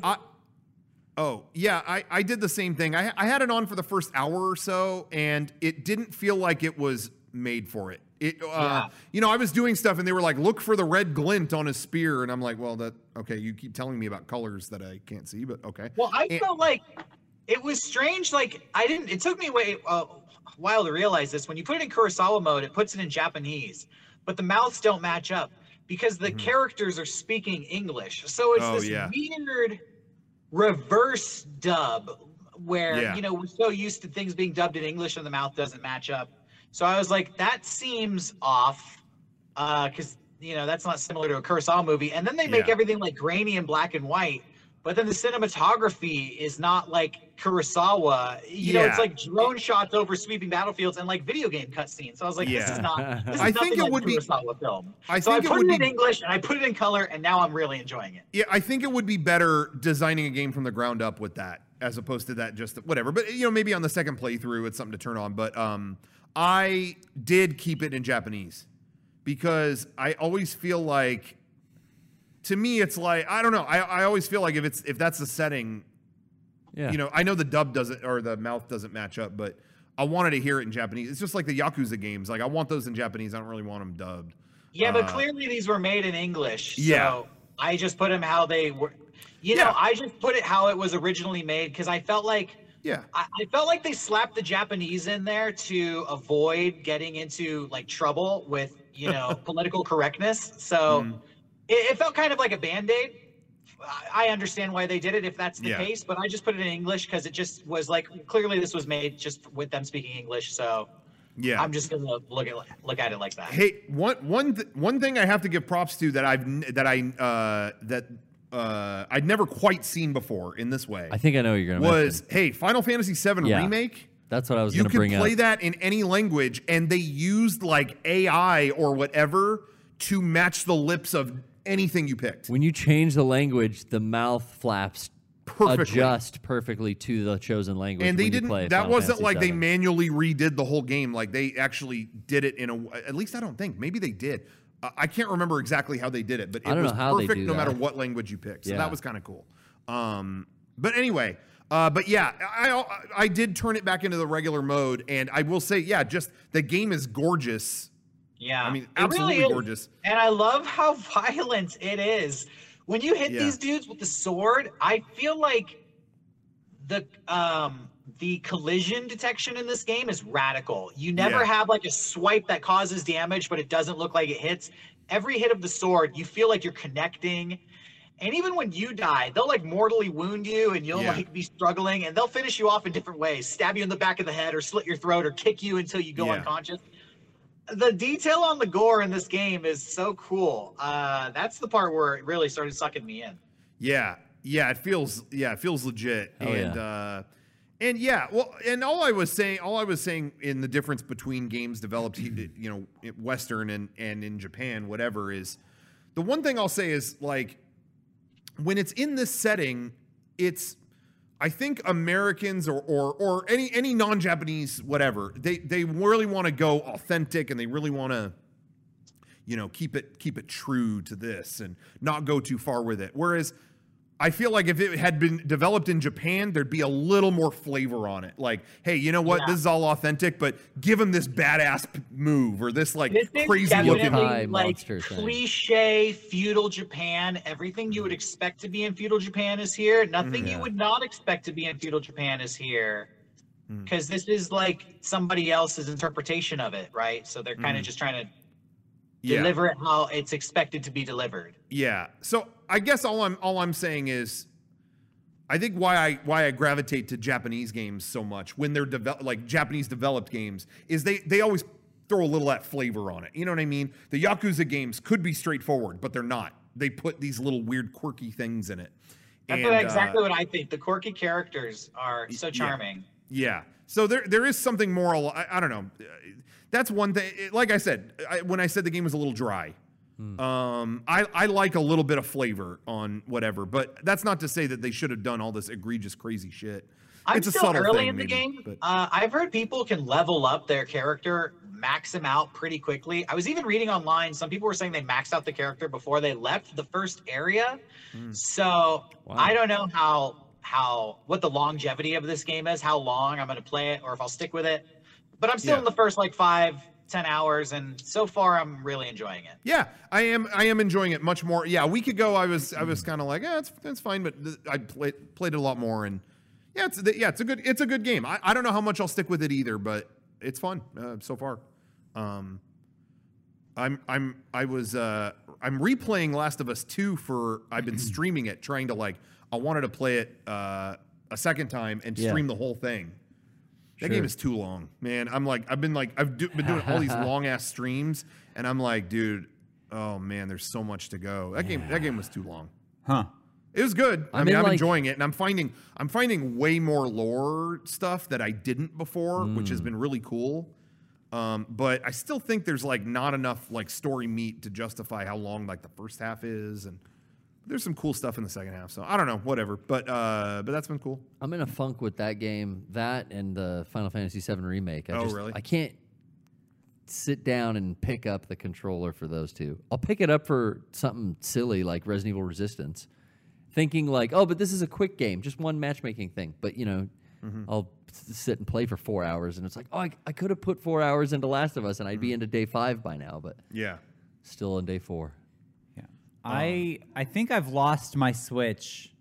I did the same thing. I had it on for the first hour or so, and it didn't feel like it was made for it. I was doing stuff, and they were like, "Look for the red glint on his spear," and I'm like, "Well, okay. You keep telling me about colors that I can't see, but okay." Well, I felt like it was strange. Like it took me a while to realize this. When you put it in Kurosawa mode, it puts it in Japanese, but the mouths don't match up because the characters are speaking English. So it's weird reverse dub where we're so used to things being dubbed in English and the mouth doesn't match up. So I was like, that seems off because that's not similar to a Kurosawa movie. And then they make everything like grainy and black and white, but then the cinematography is not like Kurosawa. It's like drone shots over sweeping battlefields and like video game cutscenes. So I was like, this is not. This is I think nothing it like would be Kurosawa film. I so think I it put would it in be English and I put it in color, and now I'm really enjoying it. Yeah, I think it would be better designing a game from the ground up with that as opposed to that just whatever. But maybe on the second playthrough it's something to turn on. But I did keep it in Japanese because I always feel like, to me, it's like, I don't know. I always feel like if that's the setting, I know the dub doesn't or the mouth doesn't match up, but I wanted to hear it in Japanese. It's just like the Yakuza games. Like I want those in Japanese. I don't really want them dubbed. Yeah, but clearly these were made in English. So I just put them how they were. You Yeah. know, I just put it how it was originally made because I felt like Yeah. I felt like they slapped the Japanese in there to avoid getting into like trouble with, you know, political correctness. So it felt kind of like a Band-Aid. I understand why they did it if that's the Yeah. case, but I just put it in English because it just was like clearly this was made just with them speaking English. So Yeah. I'm just gonna look at it like that. Hey, one thing I have to give props to that I'd never quite seen before in this way I think I know what you're gonna was mention. Final Fantasy VII Yeah. Remake. That's what I was You gonna could bring play up. that in any language, and they used like AI or whatever to match the lips of anything you picked. When you change the language, the mouth flaps Perfectly. adjust perfectly to the chosen language. And they when you didn't. play That Final wasn't Fantasy like they VII. manually redid the whole game. Like they actually did it in a. At least I don't think. Maybe they did. I can't remember exactly how they did it, but I it don't was know how they perfect do no matter that. what language you picked. So Yeah. that was kind of cool. But anyway. But yeah, I did turn it back into the regular mode, and I will say, yeah, just the game is gorgeous. Yeah, I mean, it really absolutely is. gorgeous. And I love how violent it is. When you hit Yeah. these dudes with the sword, I feel like the collision detection in this game is radical. You never Yeah. have like a swipe that causes damage, but it doesn't look like it hits. Every hit of the sword, you feel like you're connecting. And even when you die, they'll like mortally wound you and you'll Yeah. like be struggling and they'll finish you off in different ways. Stab you in the back of the head or slit your throat or kick you until you go Yeah. unconscious. The detail on the gore in this game is so cool. That's the part where it really started sucking me in. Yeah, it feels legit. Hell yeah. And yeah, well, and all I was saying in the difference between games developed, Western and in Japan, whatever, is the one thing I'll say is like when it's in this setting, it's I think Americans or any non-Japanese whatever, they really want to go authentic and they really want to keep it true to this and not go too far with it. Whereas I feel like if it had been developed in Japan, there'd be a little more flavor on it. Like, hey, you know what? Yeah. This is all authentic, but give him this badass move or this like This is crazy definitely looking. High like monster thing. cliche feudal Japan. Everything you would expect to be in feudal Japan is here. Nothing you would not expect to be in feudal Japan is here. Because this is like somebody else's interpretation of it, right? So they're kind of just trying to deliver it how it's expected to be delivered. Yeah. So I guess all I'm saying is, I think why I gravitate to Japanese games so much when they're like Japanese developed games is they always throw a little of that flavor on it. You know what I mean? The Yakuza games could be straightforward, but they're not. They put these little weird quirky things in it. That's exactly what I think. The quirky characters are so charming. Yeah. So there is something more. I don't know. That's one thing. Like I said, when I said the game was a little dry, I like a little bit of flavor on whatever, but that's not to say that they should have done all this egregious, crazy shit. I'm It's a still subtle early thing, in the maybe, game. but- I've heard people can level up their character, max him out pretty quickly. I was even reading online, some people were saying they maxed out the character before they left the first area. So I don't know what the longevity of this game is, how long I'm going to play it, or if I'll stick with it. But I'm still Yeah. in the first like 5-10 hours, and so far I'm really enjoying it. Yeah, I am enjoying it much more. Yeah, a week ago I was kind of like, it's fine, but I played it a lot more, and it's a good game. I don't know how much I'll stick with it either, but it's fun so far. I'm replaying Last of Us 2 I've been streaming it, trying to I wanted to play it a second time and stream the whole thing. That game is too long, man. I've been doing all these long ass streams, and I'm like, dude, oh man, there's so much to go. That game was too long. Huh. It was good. I'm enjoying it, and I'm finding way more lore stuff that I didn't before, which has been really cool. But I still think there's not enough story meat to justify how long the first half is, and there's some cool stuff in the second half. So I don't know, whatever. But that's been cool. I'm in a funk with that game, that and the Final Fantasy VII Remake. Really? I can't sit down and pick up the controller for those two. I'll pick it up for something silly like Resident Evil Resistance, thinking but this is a quick game, just one matchmaking thing. But, I'll sit and play for 4 hours, and it's like, I could have put 4 hours into Last of Us, and I'd be into day 5 by now, but Yeah. still in day 4. Yeah. I think I've lost my Switch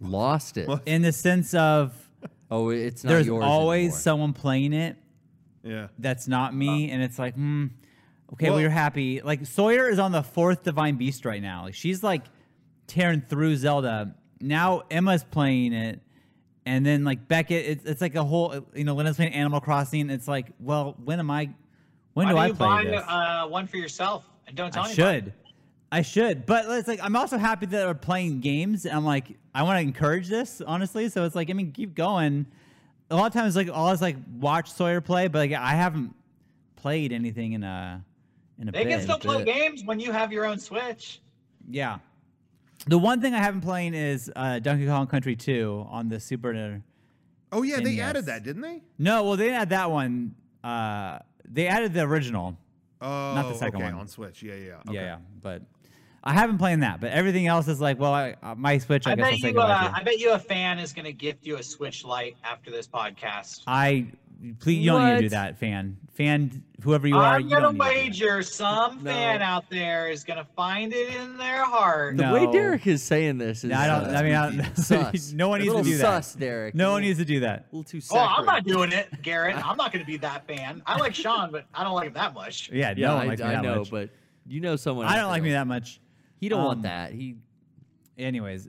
Lost it. in the sense of Oh, it's not there's yours always anymore. someone playing it Yeah. that's not me, and it's like, okay, Well- well, you're happy. Like Sawyer is on the 4th Divine Beast right now. Like she's like tearing through Zelda. Now Emma's playing it, and then like Beckett, it's like a whole. Lena's playing Animal Crossing. It's like, well, when do Why I don't you play buy this? one for yourself and don't tell I anybody? should, but it's like I'm also happy that we're playing games. And I'm like, I want to encourage this, honestly. So it's like, I mean, keep going. A lot of times, like, I'll just like watch Sawyer play, but like I haven't played anything in a They bit. can still play bit. games when you have your own Switch. Yeah. The one thing I haven't playing is Donkey Kong Country 2 on the Super. Oh yeah, they NES. added that, didn't they? No, well, they didn't add that one. They added the original. Oh, Not the second okay, one. on Switch. Yeah, yeah. Okay. Yeah, but I haven't playing that. But everything else is like, well, my Switch, I guess I'll say goodbye to. I bet you a fan is going to gift you a Switch Lite after this podcast. Please, you don't need to do What? that, fan, whoever you are. I'm You gonna don't need to do that. wager some No. fan out there is gonna find it in their heart. The No. way Derek is saying this is No, I don't. I mean, sus. no one A needs to little do that. sus, Derek. No A one little- needs to do that. A little too Oh, I'm saccharine. not doing it, Garrett. I'm not gonna be that fan. I like Sean, but I don't like him that much. Yeah, Yeah, no one likes me I that know, much. but you know someone. I out don't like there. me that much. He don't want Um, that. Anyways,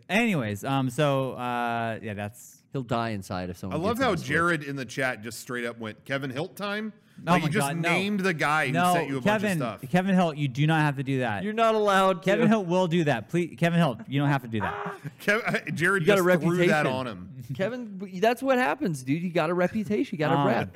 yeah, that's. He'll die inside if I someone. love gives him how a Switch. Jared in the chat just straight up went Kevin Hilt time. Oh Like my you just God, no. named the guy who No, sent you a Kevin, bunch of stuff. Kevin Hilt, you do not have to do that. You're not allowed. Kevin to. Hilt will do that. Please, Kevin Hilt, you don't have to do that. Jared You got just a threw that reputation. on him. Kevin, that's what happens, dude. You got a reputation. You got a Um, rep.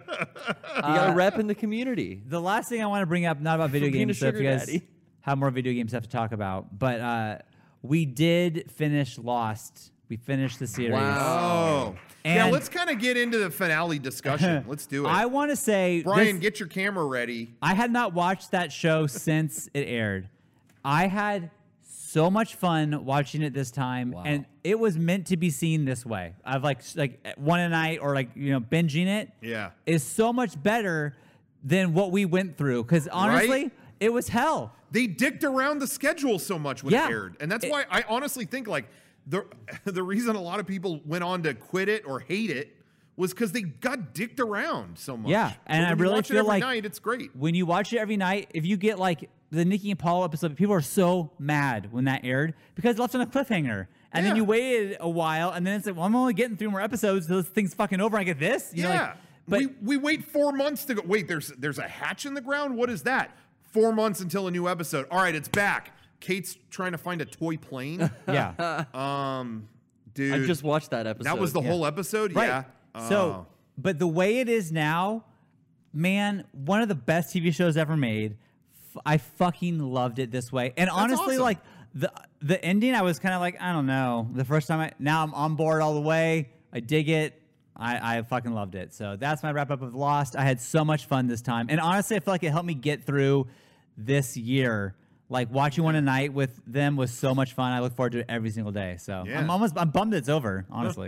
You got a rep in the community. The last thing I want to bring up, not about video being a games, so if you sugar guys daddy. have more video games stuff to talk about, but we did finish Lost. We finished the series. Wow. Oh. Yeah, And- let's kind of get into the finale discussion. Let's do it. I want to say, Brian, this- get your camera ready. I had not watched that show since it aired. I had so much fun watching it this time, Wow. and it was meant to be seen this way. I've like one a night or binging it. Yeah. Is so much better than what we went through. Because honestly, Right? it was hell. They dicked around the schedule so much when Yeah. it aired. And that's why I honestly think like the reason a lot of people went on to quit it or hate it was because they got dicked around so much. Yeah, and But I when you really watch it feel every like night, it's great. When you watch it every night, if you get like the Nikki and Paul episode, people are so mad when that aired because it left on a cliffhanger. And then Yeah. you waited a while, and then it's like, well, I'm only getting 3 more episodes. So this thing's fucking over. I get this. You know, Yeah. like, but we wait 4 months to go. Wait, there's a hatch in the ground? What is that? 4 months until a new episode. All right, it's back. Kate's trying to find a toy plane. yeah, Dude. I just watched that episode. that was the whole episode? right. Yeah. So, but the way it is now, man, one of the best TV shows ever made. I fucking loved it this way. And honestly, awesome. like the ending, I was kind of like, I don't know. The first time, now I'm on board all the way. I dig it. I fucking loved it. So that's my wrap up of Lost. I had so much fun this time. And honestly, I feel like it helped me get through this year. Like watching one a night with them was so much fun. I look forward to it every single day. So Yeah. I'm bummed it's over, honestly.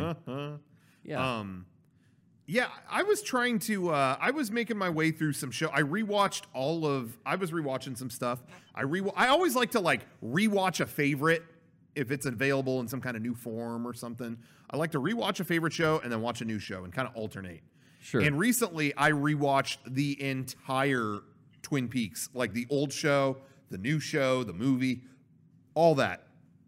Yeah. Yeah, I was trying to. I was making my way through some show. I rewatched all of. I was rewatching some stuff. I always like to like rewatch a favorite if it's available in some kind of new form or something. I like to rewatch a favorite show and then watch a new show and kind of alternate. Sure. And recently, I rewatched the entire Twin Peaks, like the old show, the new show, the movie, all that.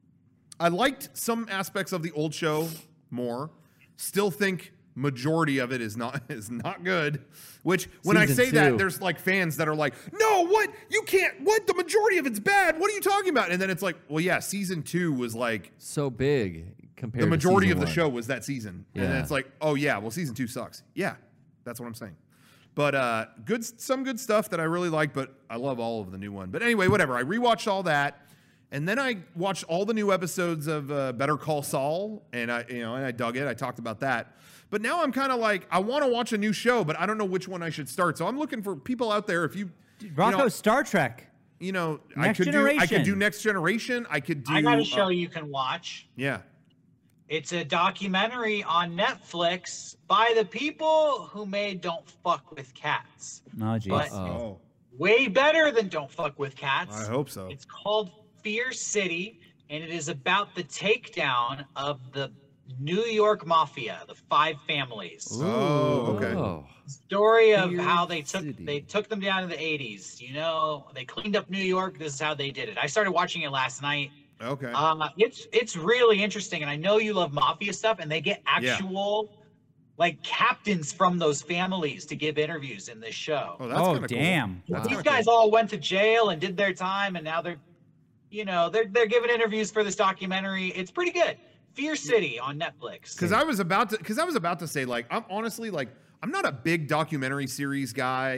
I liked some aspects of the old show more. Still think majority of it is not good. Which when I Season say that, 2. there's like fans that are like, "No, what? You can't. What? The majority of it's bad. What are you talking about?" And then it's like, "Well, yeah, season 2 was like So big compared the to majority of season the 1. show was that season." And then Yeah. it's like, "Oh yeah, well season 2 sucks." Yeah, that's what I'm saying. But some good stuff that I really like, but I love all of the new one. But anyway, whatever. I rewatched all that, and then I watched all the new episodes of Better Call Saul, and I dug it. I talked about that. But now I'm kind of like, I want to watch a new show, but I don't know which one I should start. So I'm looking for people out there. If you, Rocco, you know, Star Trek. I Next could do Generation. Next Generation. I could do. I got a show you can watch. Yeah. It's a documentary on Netflix by the people who made Don't Fuck with Cats. Oh, geez. But Oh, way better than Don't Fuck with Cats. I hope so. It's called Fear City. and it is about the takedown of the New York Mafia, the 5 families. Oh, okay. Oh. Story of Weird how they city. took them down in the 80s. You know, they cleaned up New York. This is how they did it. I started watching it last night. Okay. It's really interesting, and I know you love mafia stuff, and they get actual like captains from those families to give interviews in this show. Oh, that's Oh, kinda cool. damn. That's These kinda guys cool. all went to jail and did their time, and now they're giving interviews for this documentary. It's pretty good. Fear City on Netflix. Because I was about to say, like, I'm honestly, like, I'm not a big documentary series guy.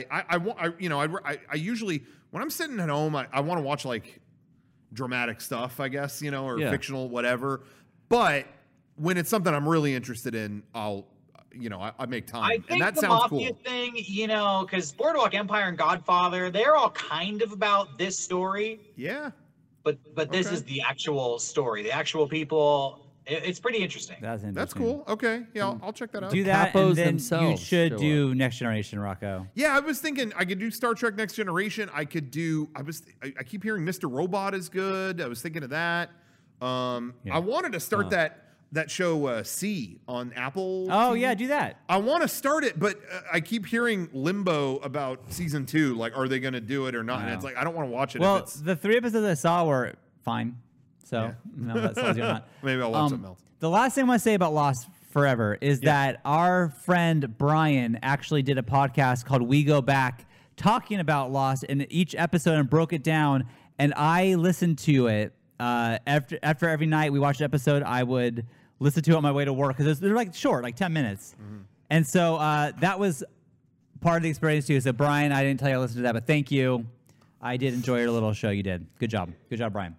I usually, when I'm sitting at home, I want to watch like dramatic stuff, I guess, or Yeah. fictional, whatever. But when it's something I'm really interested in, I make time. I think and that the sounds mafia cool. thing, because Boardwalk Empire and Godfather, they're all kind of about this story, Yeah. but this Okay. is the actual story, the actual people. It's pretty interesting. That's interesting. That's cool. Okay. Yeah, I'll check that out. Do that, capos and then you themselves should show do Next Generation, Rocco. Yeah, I was thinking I could do Star Trek Next Generation. I could do. I keep hearing Mr. Robot is good. I was thinking of that. I wanted to start that show C on Apple. Oh TV. yeah, do that. I want to start it, but I keep hearing limbo about season 2. Like, are they going to do it or not? And it's like I don't want to watch it. Well, if it's, the 3 episodes I saw were fine. So no, that tells you not. maybe I'll watch something else. The last thing I want to say about Lost Forever is that our friend Brian actually did a podcast called We Go Back talking about Lost in each episode and broke it down. And I listened to it after every night we watched an episode. I would listen to it on my way to work because they're like short, like 10 minutes. And so that was part of the experience too. So Brian, I didn't tell you I listened to that, but thank you. I did enjoy your little show you did. Good job, Brian.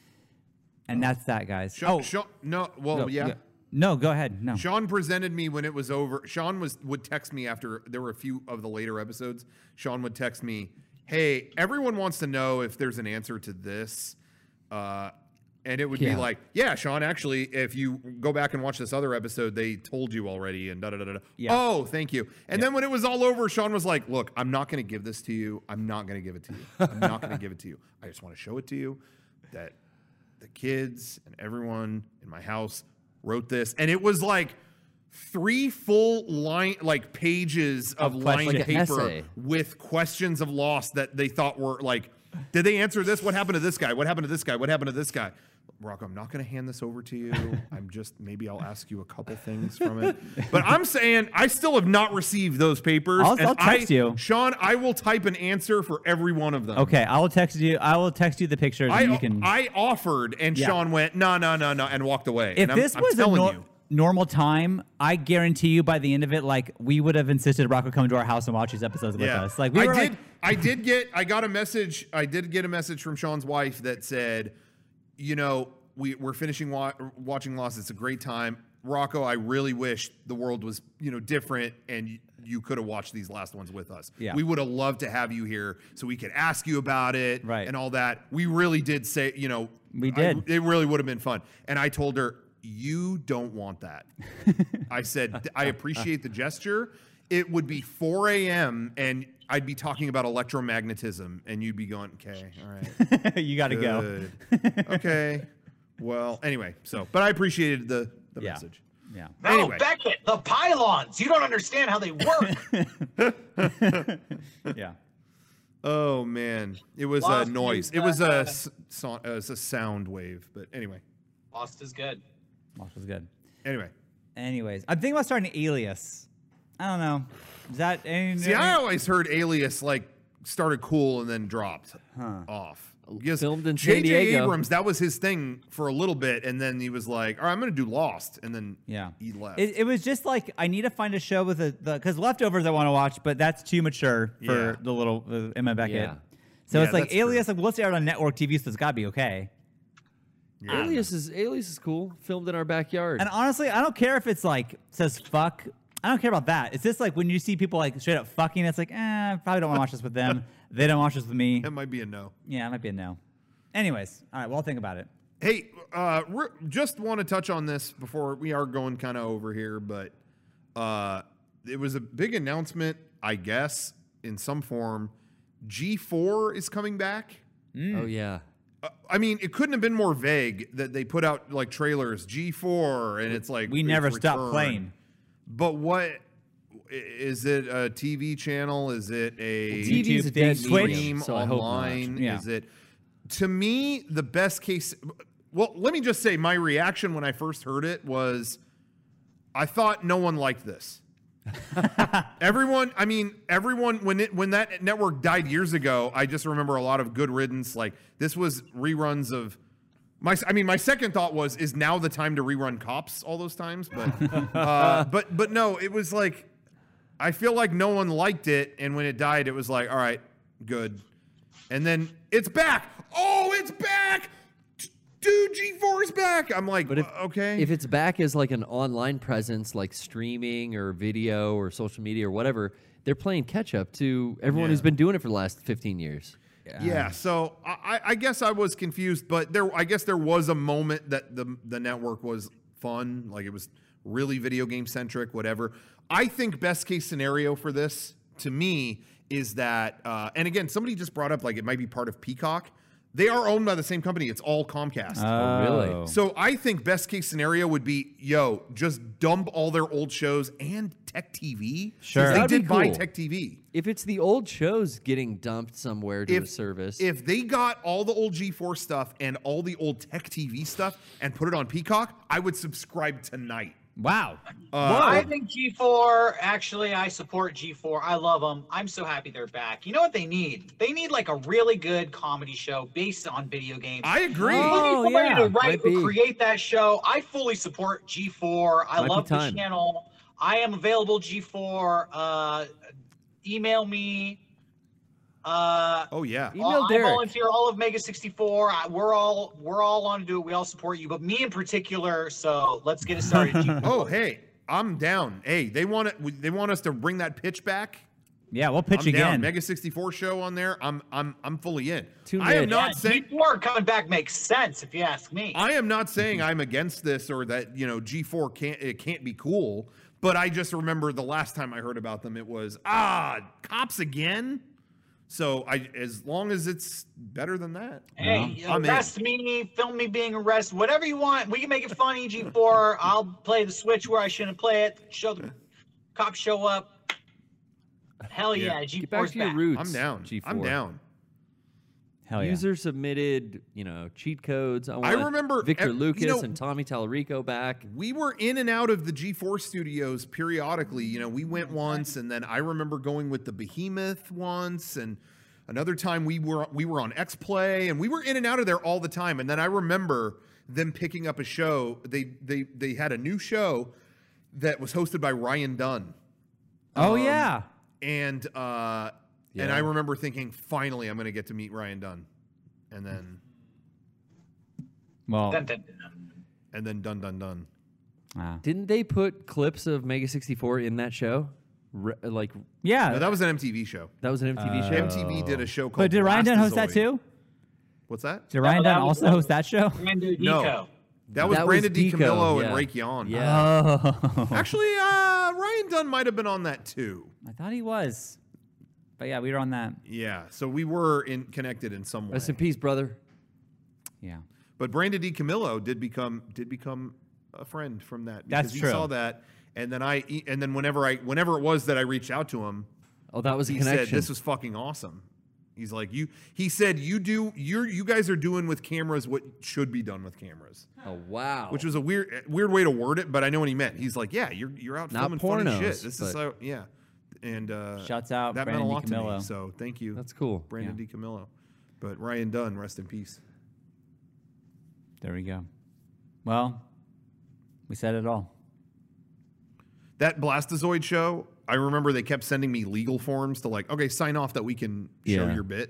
And that's that, guys. Sean, no, well, No, yeah. No, go ahead. No. Sean presented me when it was over. Sean would text me after there were a few of the later episodes. Sean would text me, "Hey, everyone wants to know if there's an answer to this," and it would be like, "Yeah, Sean. Actually, if you go back and watch this other episode, they told you already." And da da da da. Yeah. Oh, thank you. And then when it was all over, Sean was like, "Look, I'm not going to give this to you. I'm not going to give it to you. I'm not going to give it to you. I just want to show it to you that the kids and everyone in my house wrote this," and it was like 3 full pages of lined like an paper essay. with questions of Lost that they thought were like, did they answer this? What happened to this guy? What happened to this guy? What happened to this guy? Rocco, I'm not going to hand this over to you. Maybe I'll ask you a couple things from it. But I'm saying I still have not received those papers. I'll and text you. Sean, I will type an answer for every one of them. Okay, I will text you the pictures and you can. I offered, and Yeah. Sean went, no, and walked away. If and this I'm was a telling you. normal time, I guarantee you by the end of it, like we would have insisted Rocco come to our house and watch these episodes with us. Like we were I got a message. I did get a message from Sean's wife that said, we're finishing watching Lost. It's a great time. Rocco, I really wish the world was, different and you could have watched these last ones with us. Yeah. We would have loved to have you here so we could ask you about it Right. and all that. We really did say, We did. it really would have been fun. And I told her, you don't want that. I said, I appreciate the gesture. It would be 4 a.m. and I'd be talking about electromagnetism and you'd be going, okay, all right. you got to go. Good. Okay. Well, anyway, but I appreciated the Yeah. message. Yeah. No, Anyway. Beckett, the pylons. You don't understand how they work. Yeah. Oh man, it was a Lost noise. is, It was a sound wave. But anyway, Lost is good. Lost was good. anyway. Anyways, I'm thinking about starting Alias. I don't know. Is that any? See, I always heard Alias started cool and then dropped off. Because Filmed in San J.J. Diego. Abrams, that was his thing for a little bit, and then he was like, "All right, I'm going to do Lost," and then he left. It was just like I need to find a show with the because Leftovers I want to watch, but that's too mature for Yeah. the little Emma Beckett. Yeah. So Yeah, it's like that's true. Alias. Like, let's air it on network TV, so it's got to be okay. Yeah. Alias is cool. Filmed in our backyard. And honestly, I don't care if it's like says fuck. I don't care about that. It's just like when you see people like straight up fucking, it's like, I probably don't want to watch this with them. They don't watch this with me. That might be a no. Yeah, it might be a no. Anyways, all right, well, I'll think about it. Hey, just want to touch on this before we are going kind of over here, but it was a big announcement, I guess, in some form. G4 is coming back. Oh yeah. I mean, it couldn't have been more vague that they put out like trailers G4, and it's like We its never return. stop playing. But what is it? A TV channel? Is it a TV's a YouTube dead thing, medium, stream so I hope not. online? Yeah. Is it? To me, the best case. Well, let me just say, my reaction when I first heard it was, I thought no one liked this. Everyone, when that network died years ago, I just remember a lot of good riddance. Like, this was reruns of my second thought was, is now the time to rerun Cops all those times? But but no, it was like, I feel like no one liked it, and when it died, it was like, all right, good. And then it's back. Oh, it's back. Dude, G4 is back. I'm like, But okay. if it's back as like an online presence, like streaming or video or social media or whatever, they're playing catch up to everyone who's been doing it for the last 15 years. Yeah, so I guess I was confused, but I guess there was a moment that the network was fun, like it was really video game centric, whatever. I think best case scenario for this, to me, is that, and again, somebody just brought up like it might be part of Peacock. They are owned by the same company. It's all Comcast. Oh, really? So I think best case scenario would be, just dump all their old shows and Tech TV. Sure. They That'd be did buy cool. Tech TV. If it's the old shows getting dumped somewhere to a service, If they got all the old G4 stuff and all the old Tech TV stuff and put it on Peacock, I would subscribe tonight. Wow. I think G4, actually, I support G4. I love them. I'm so happy they're back. You know what they need? They need like a really good comedy show based on video games. I agree. Oh, Somebody yeah. to write Might be. or create that show. I fully support G4. I Might be love the time. channel. I am available, G4. Email me. Oh yeah. Email I Derek. volunteer all of Mega 64. We're all on to do it. We all support you, but me in particular. So let's get it started. G4. Oh hey, I'm down. Hey, they want us to bring that pitch back. Yeah, we'll pitch I'm down. again. Mega 64 show on there. I'm fully in. Tune I am in. not Yeah, saying G4 coming back makes sense if you ask me. I am not saying I'm against this or that G4 can't be cool. But I just remember the last time I heard about them, it was Cops again. So as long as it's better than that, Hey, I'm in. arrest me, film me being arrested, whatever you want. We can make it funny, G4. I'll play the Switch where I shouldn't play it. Show the cops show up. Hell yeah, G4's get back to your roots. I'm down. G4. I'm down. Hell yeah. User submitted, cheat codes. I remember Victor Lucas and and Tommy Tallarico back. We were in and out of the G4 studios periodically. We went once, and then I remember going with the Behemoth once, and another time we were on X-Play, and we were in and out of there all the time. And then I remember them picking up a show. They had a new show that was hosted by Ryan Dunn. Oh yeah. And I remember thinking, finally, I'm going to get to meet Ryan Dunn. And then Well, Dun, dun, dun. dun. Didn't they put clips of Mega 64 in that show? yeah. No, that was an MTV show. That was an MTV show. MTV did a show called But did Ryan Dunn host that Blastozoid. too? What's that? Did Ryan that Dunn was- also host that show? Brando No. Deco. That was That was Brandon Deco, DiCamillo yeah. and Ray Keon. Yeah. Oh. Actually, Ryan Dunn might have been on that too. I thought he was. But yeah, we were on that. Yeah, so we were connected in some way. Rest in peace, brother. Yeah. But Brandon DiCamillo did become a friend from that because That's he true. saw that, and then whenever it was that I reached out to him, Oh, that was a he connection. said this was fucking awesome. He's like he said you guys are doing with cameras what should be done with cameras, oh, wow. which was a weird way to word it, but I know what he meant. He's like, yeah, you're out Not filming funny pornos, shit. This is but- so yeah. And Shouts out that Brandon meant a lot to me. DiCamillo. So thank you. That's cool. Brandon DiCamillo. But Ryan Dunn, rest in peace. There we go. Well, we said it all. That Blastozoid show, I remember they kept sending me legal forms to okay, sign off that we can show Yeah. your bit,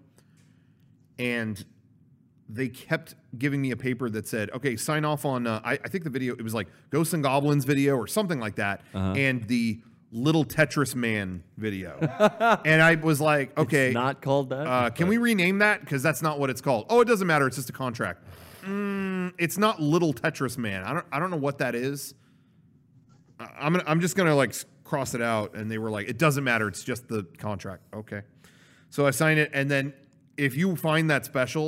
And they kept giving me a paper that said, okay, sign off on, I think the video, it was like Ghosts and Goblins video or something like that. And the Little Tetris Man video. And I was like, okay. It's not called that. Can we rename that? Because that's not what it's called. Oh, it doesn't matter. It's just a contract. It's not Little Tetris Man. I don't know what that is. I'm just gonna cross it out. And they were like, it doesn't matter. It's just the contract. Okay. So I signed it, and then if you find that special,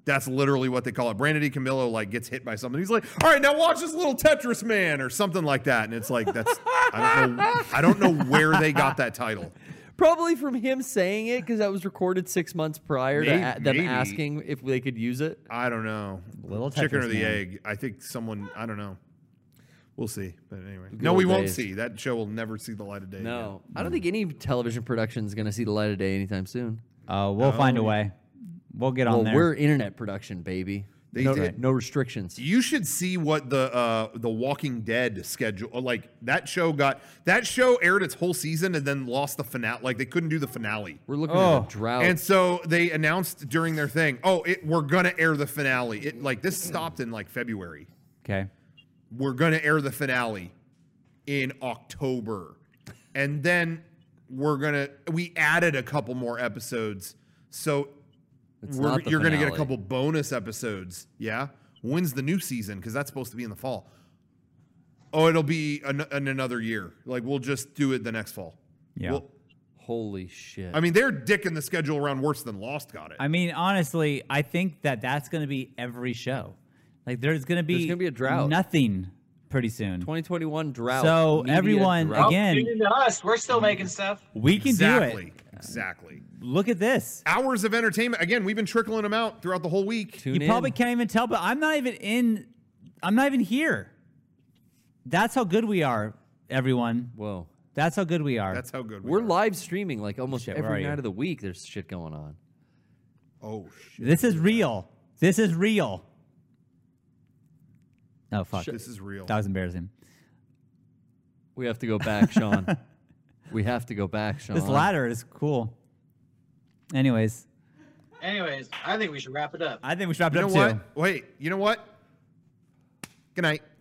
That's literally what they call it. Brandon DiCamillo like gets hit by something. He's like, "All right, now watch this little Tetris man," or something like that. And it's like, that's I don't know where they got that title. Probably from him saying it because that was recorded 6 months prior to them Maybe. asking if they could use it. I don't know. Little Chicken Tetris or the man. egg. I think someone. I don't know. We'll see. But anyway, Good no, we old won't days. see. That show will never see the light of day. No, I don't think any television production is going to see the light of day anytime soon. We'll find a way. We'll get on Well, there. we're internet production, baby. They no, did. no restrictions. You should see what the Walking Dead schedule like. That show aired its whole season and then lost the finale. Like they couldn't do the finale. We're looking at a drought. And so they announced during their thing, we're gonna air the finale. It like this stopped in like February. okay. We're gonna air the finale in October, and then we added a couple more episodes, so not the you're gonna get a finale. couple bonus episodes. Yeah, when's the new season? Because that's supposed to be in the fall. Oh, it'll be in another year. Like we'll just do it the next fall. Yeah. Holy shit. I mean, they're dicking the schedule around worse than Lost got it. I mean, honestly, I think that's going to be every show. Like, there's going to be a drought. Nothing pretty soon. 2021 drought. So, Media everyone, drought. again- Tune into us. We're still making stuff. We can do it. Exactly. Look at this. Hours of entertainment. Again, we've been trickling them out throughout the whole week. Tune You in. probably can't even tell, but I'm not even here. That's how good we are, everyone. Whoa. That's how good we are. That's how good we We're are. live streaming like almost Shit, where are every you? night of the week. There's shit going on. Oh, shit. This is real. This is real. Oh, fuck. This is real. That was embarrassing. We have to go back, Sean. We have to go back, Sean. This ladder is cool. Anyways, Anyways, I think we should wrap it up. I think we should wrap it You know up what? too. Wait, you know what? Good night.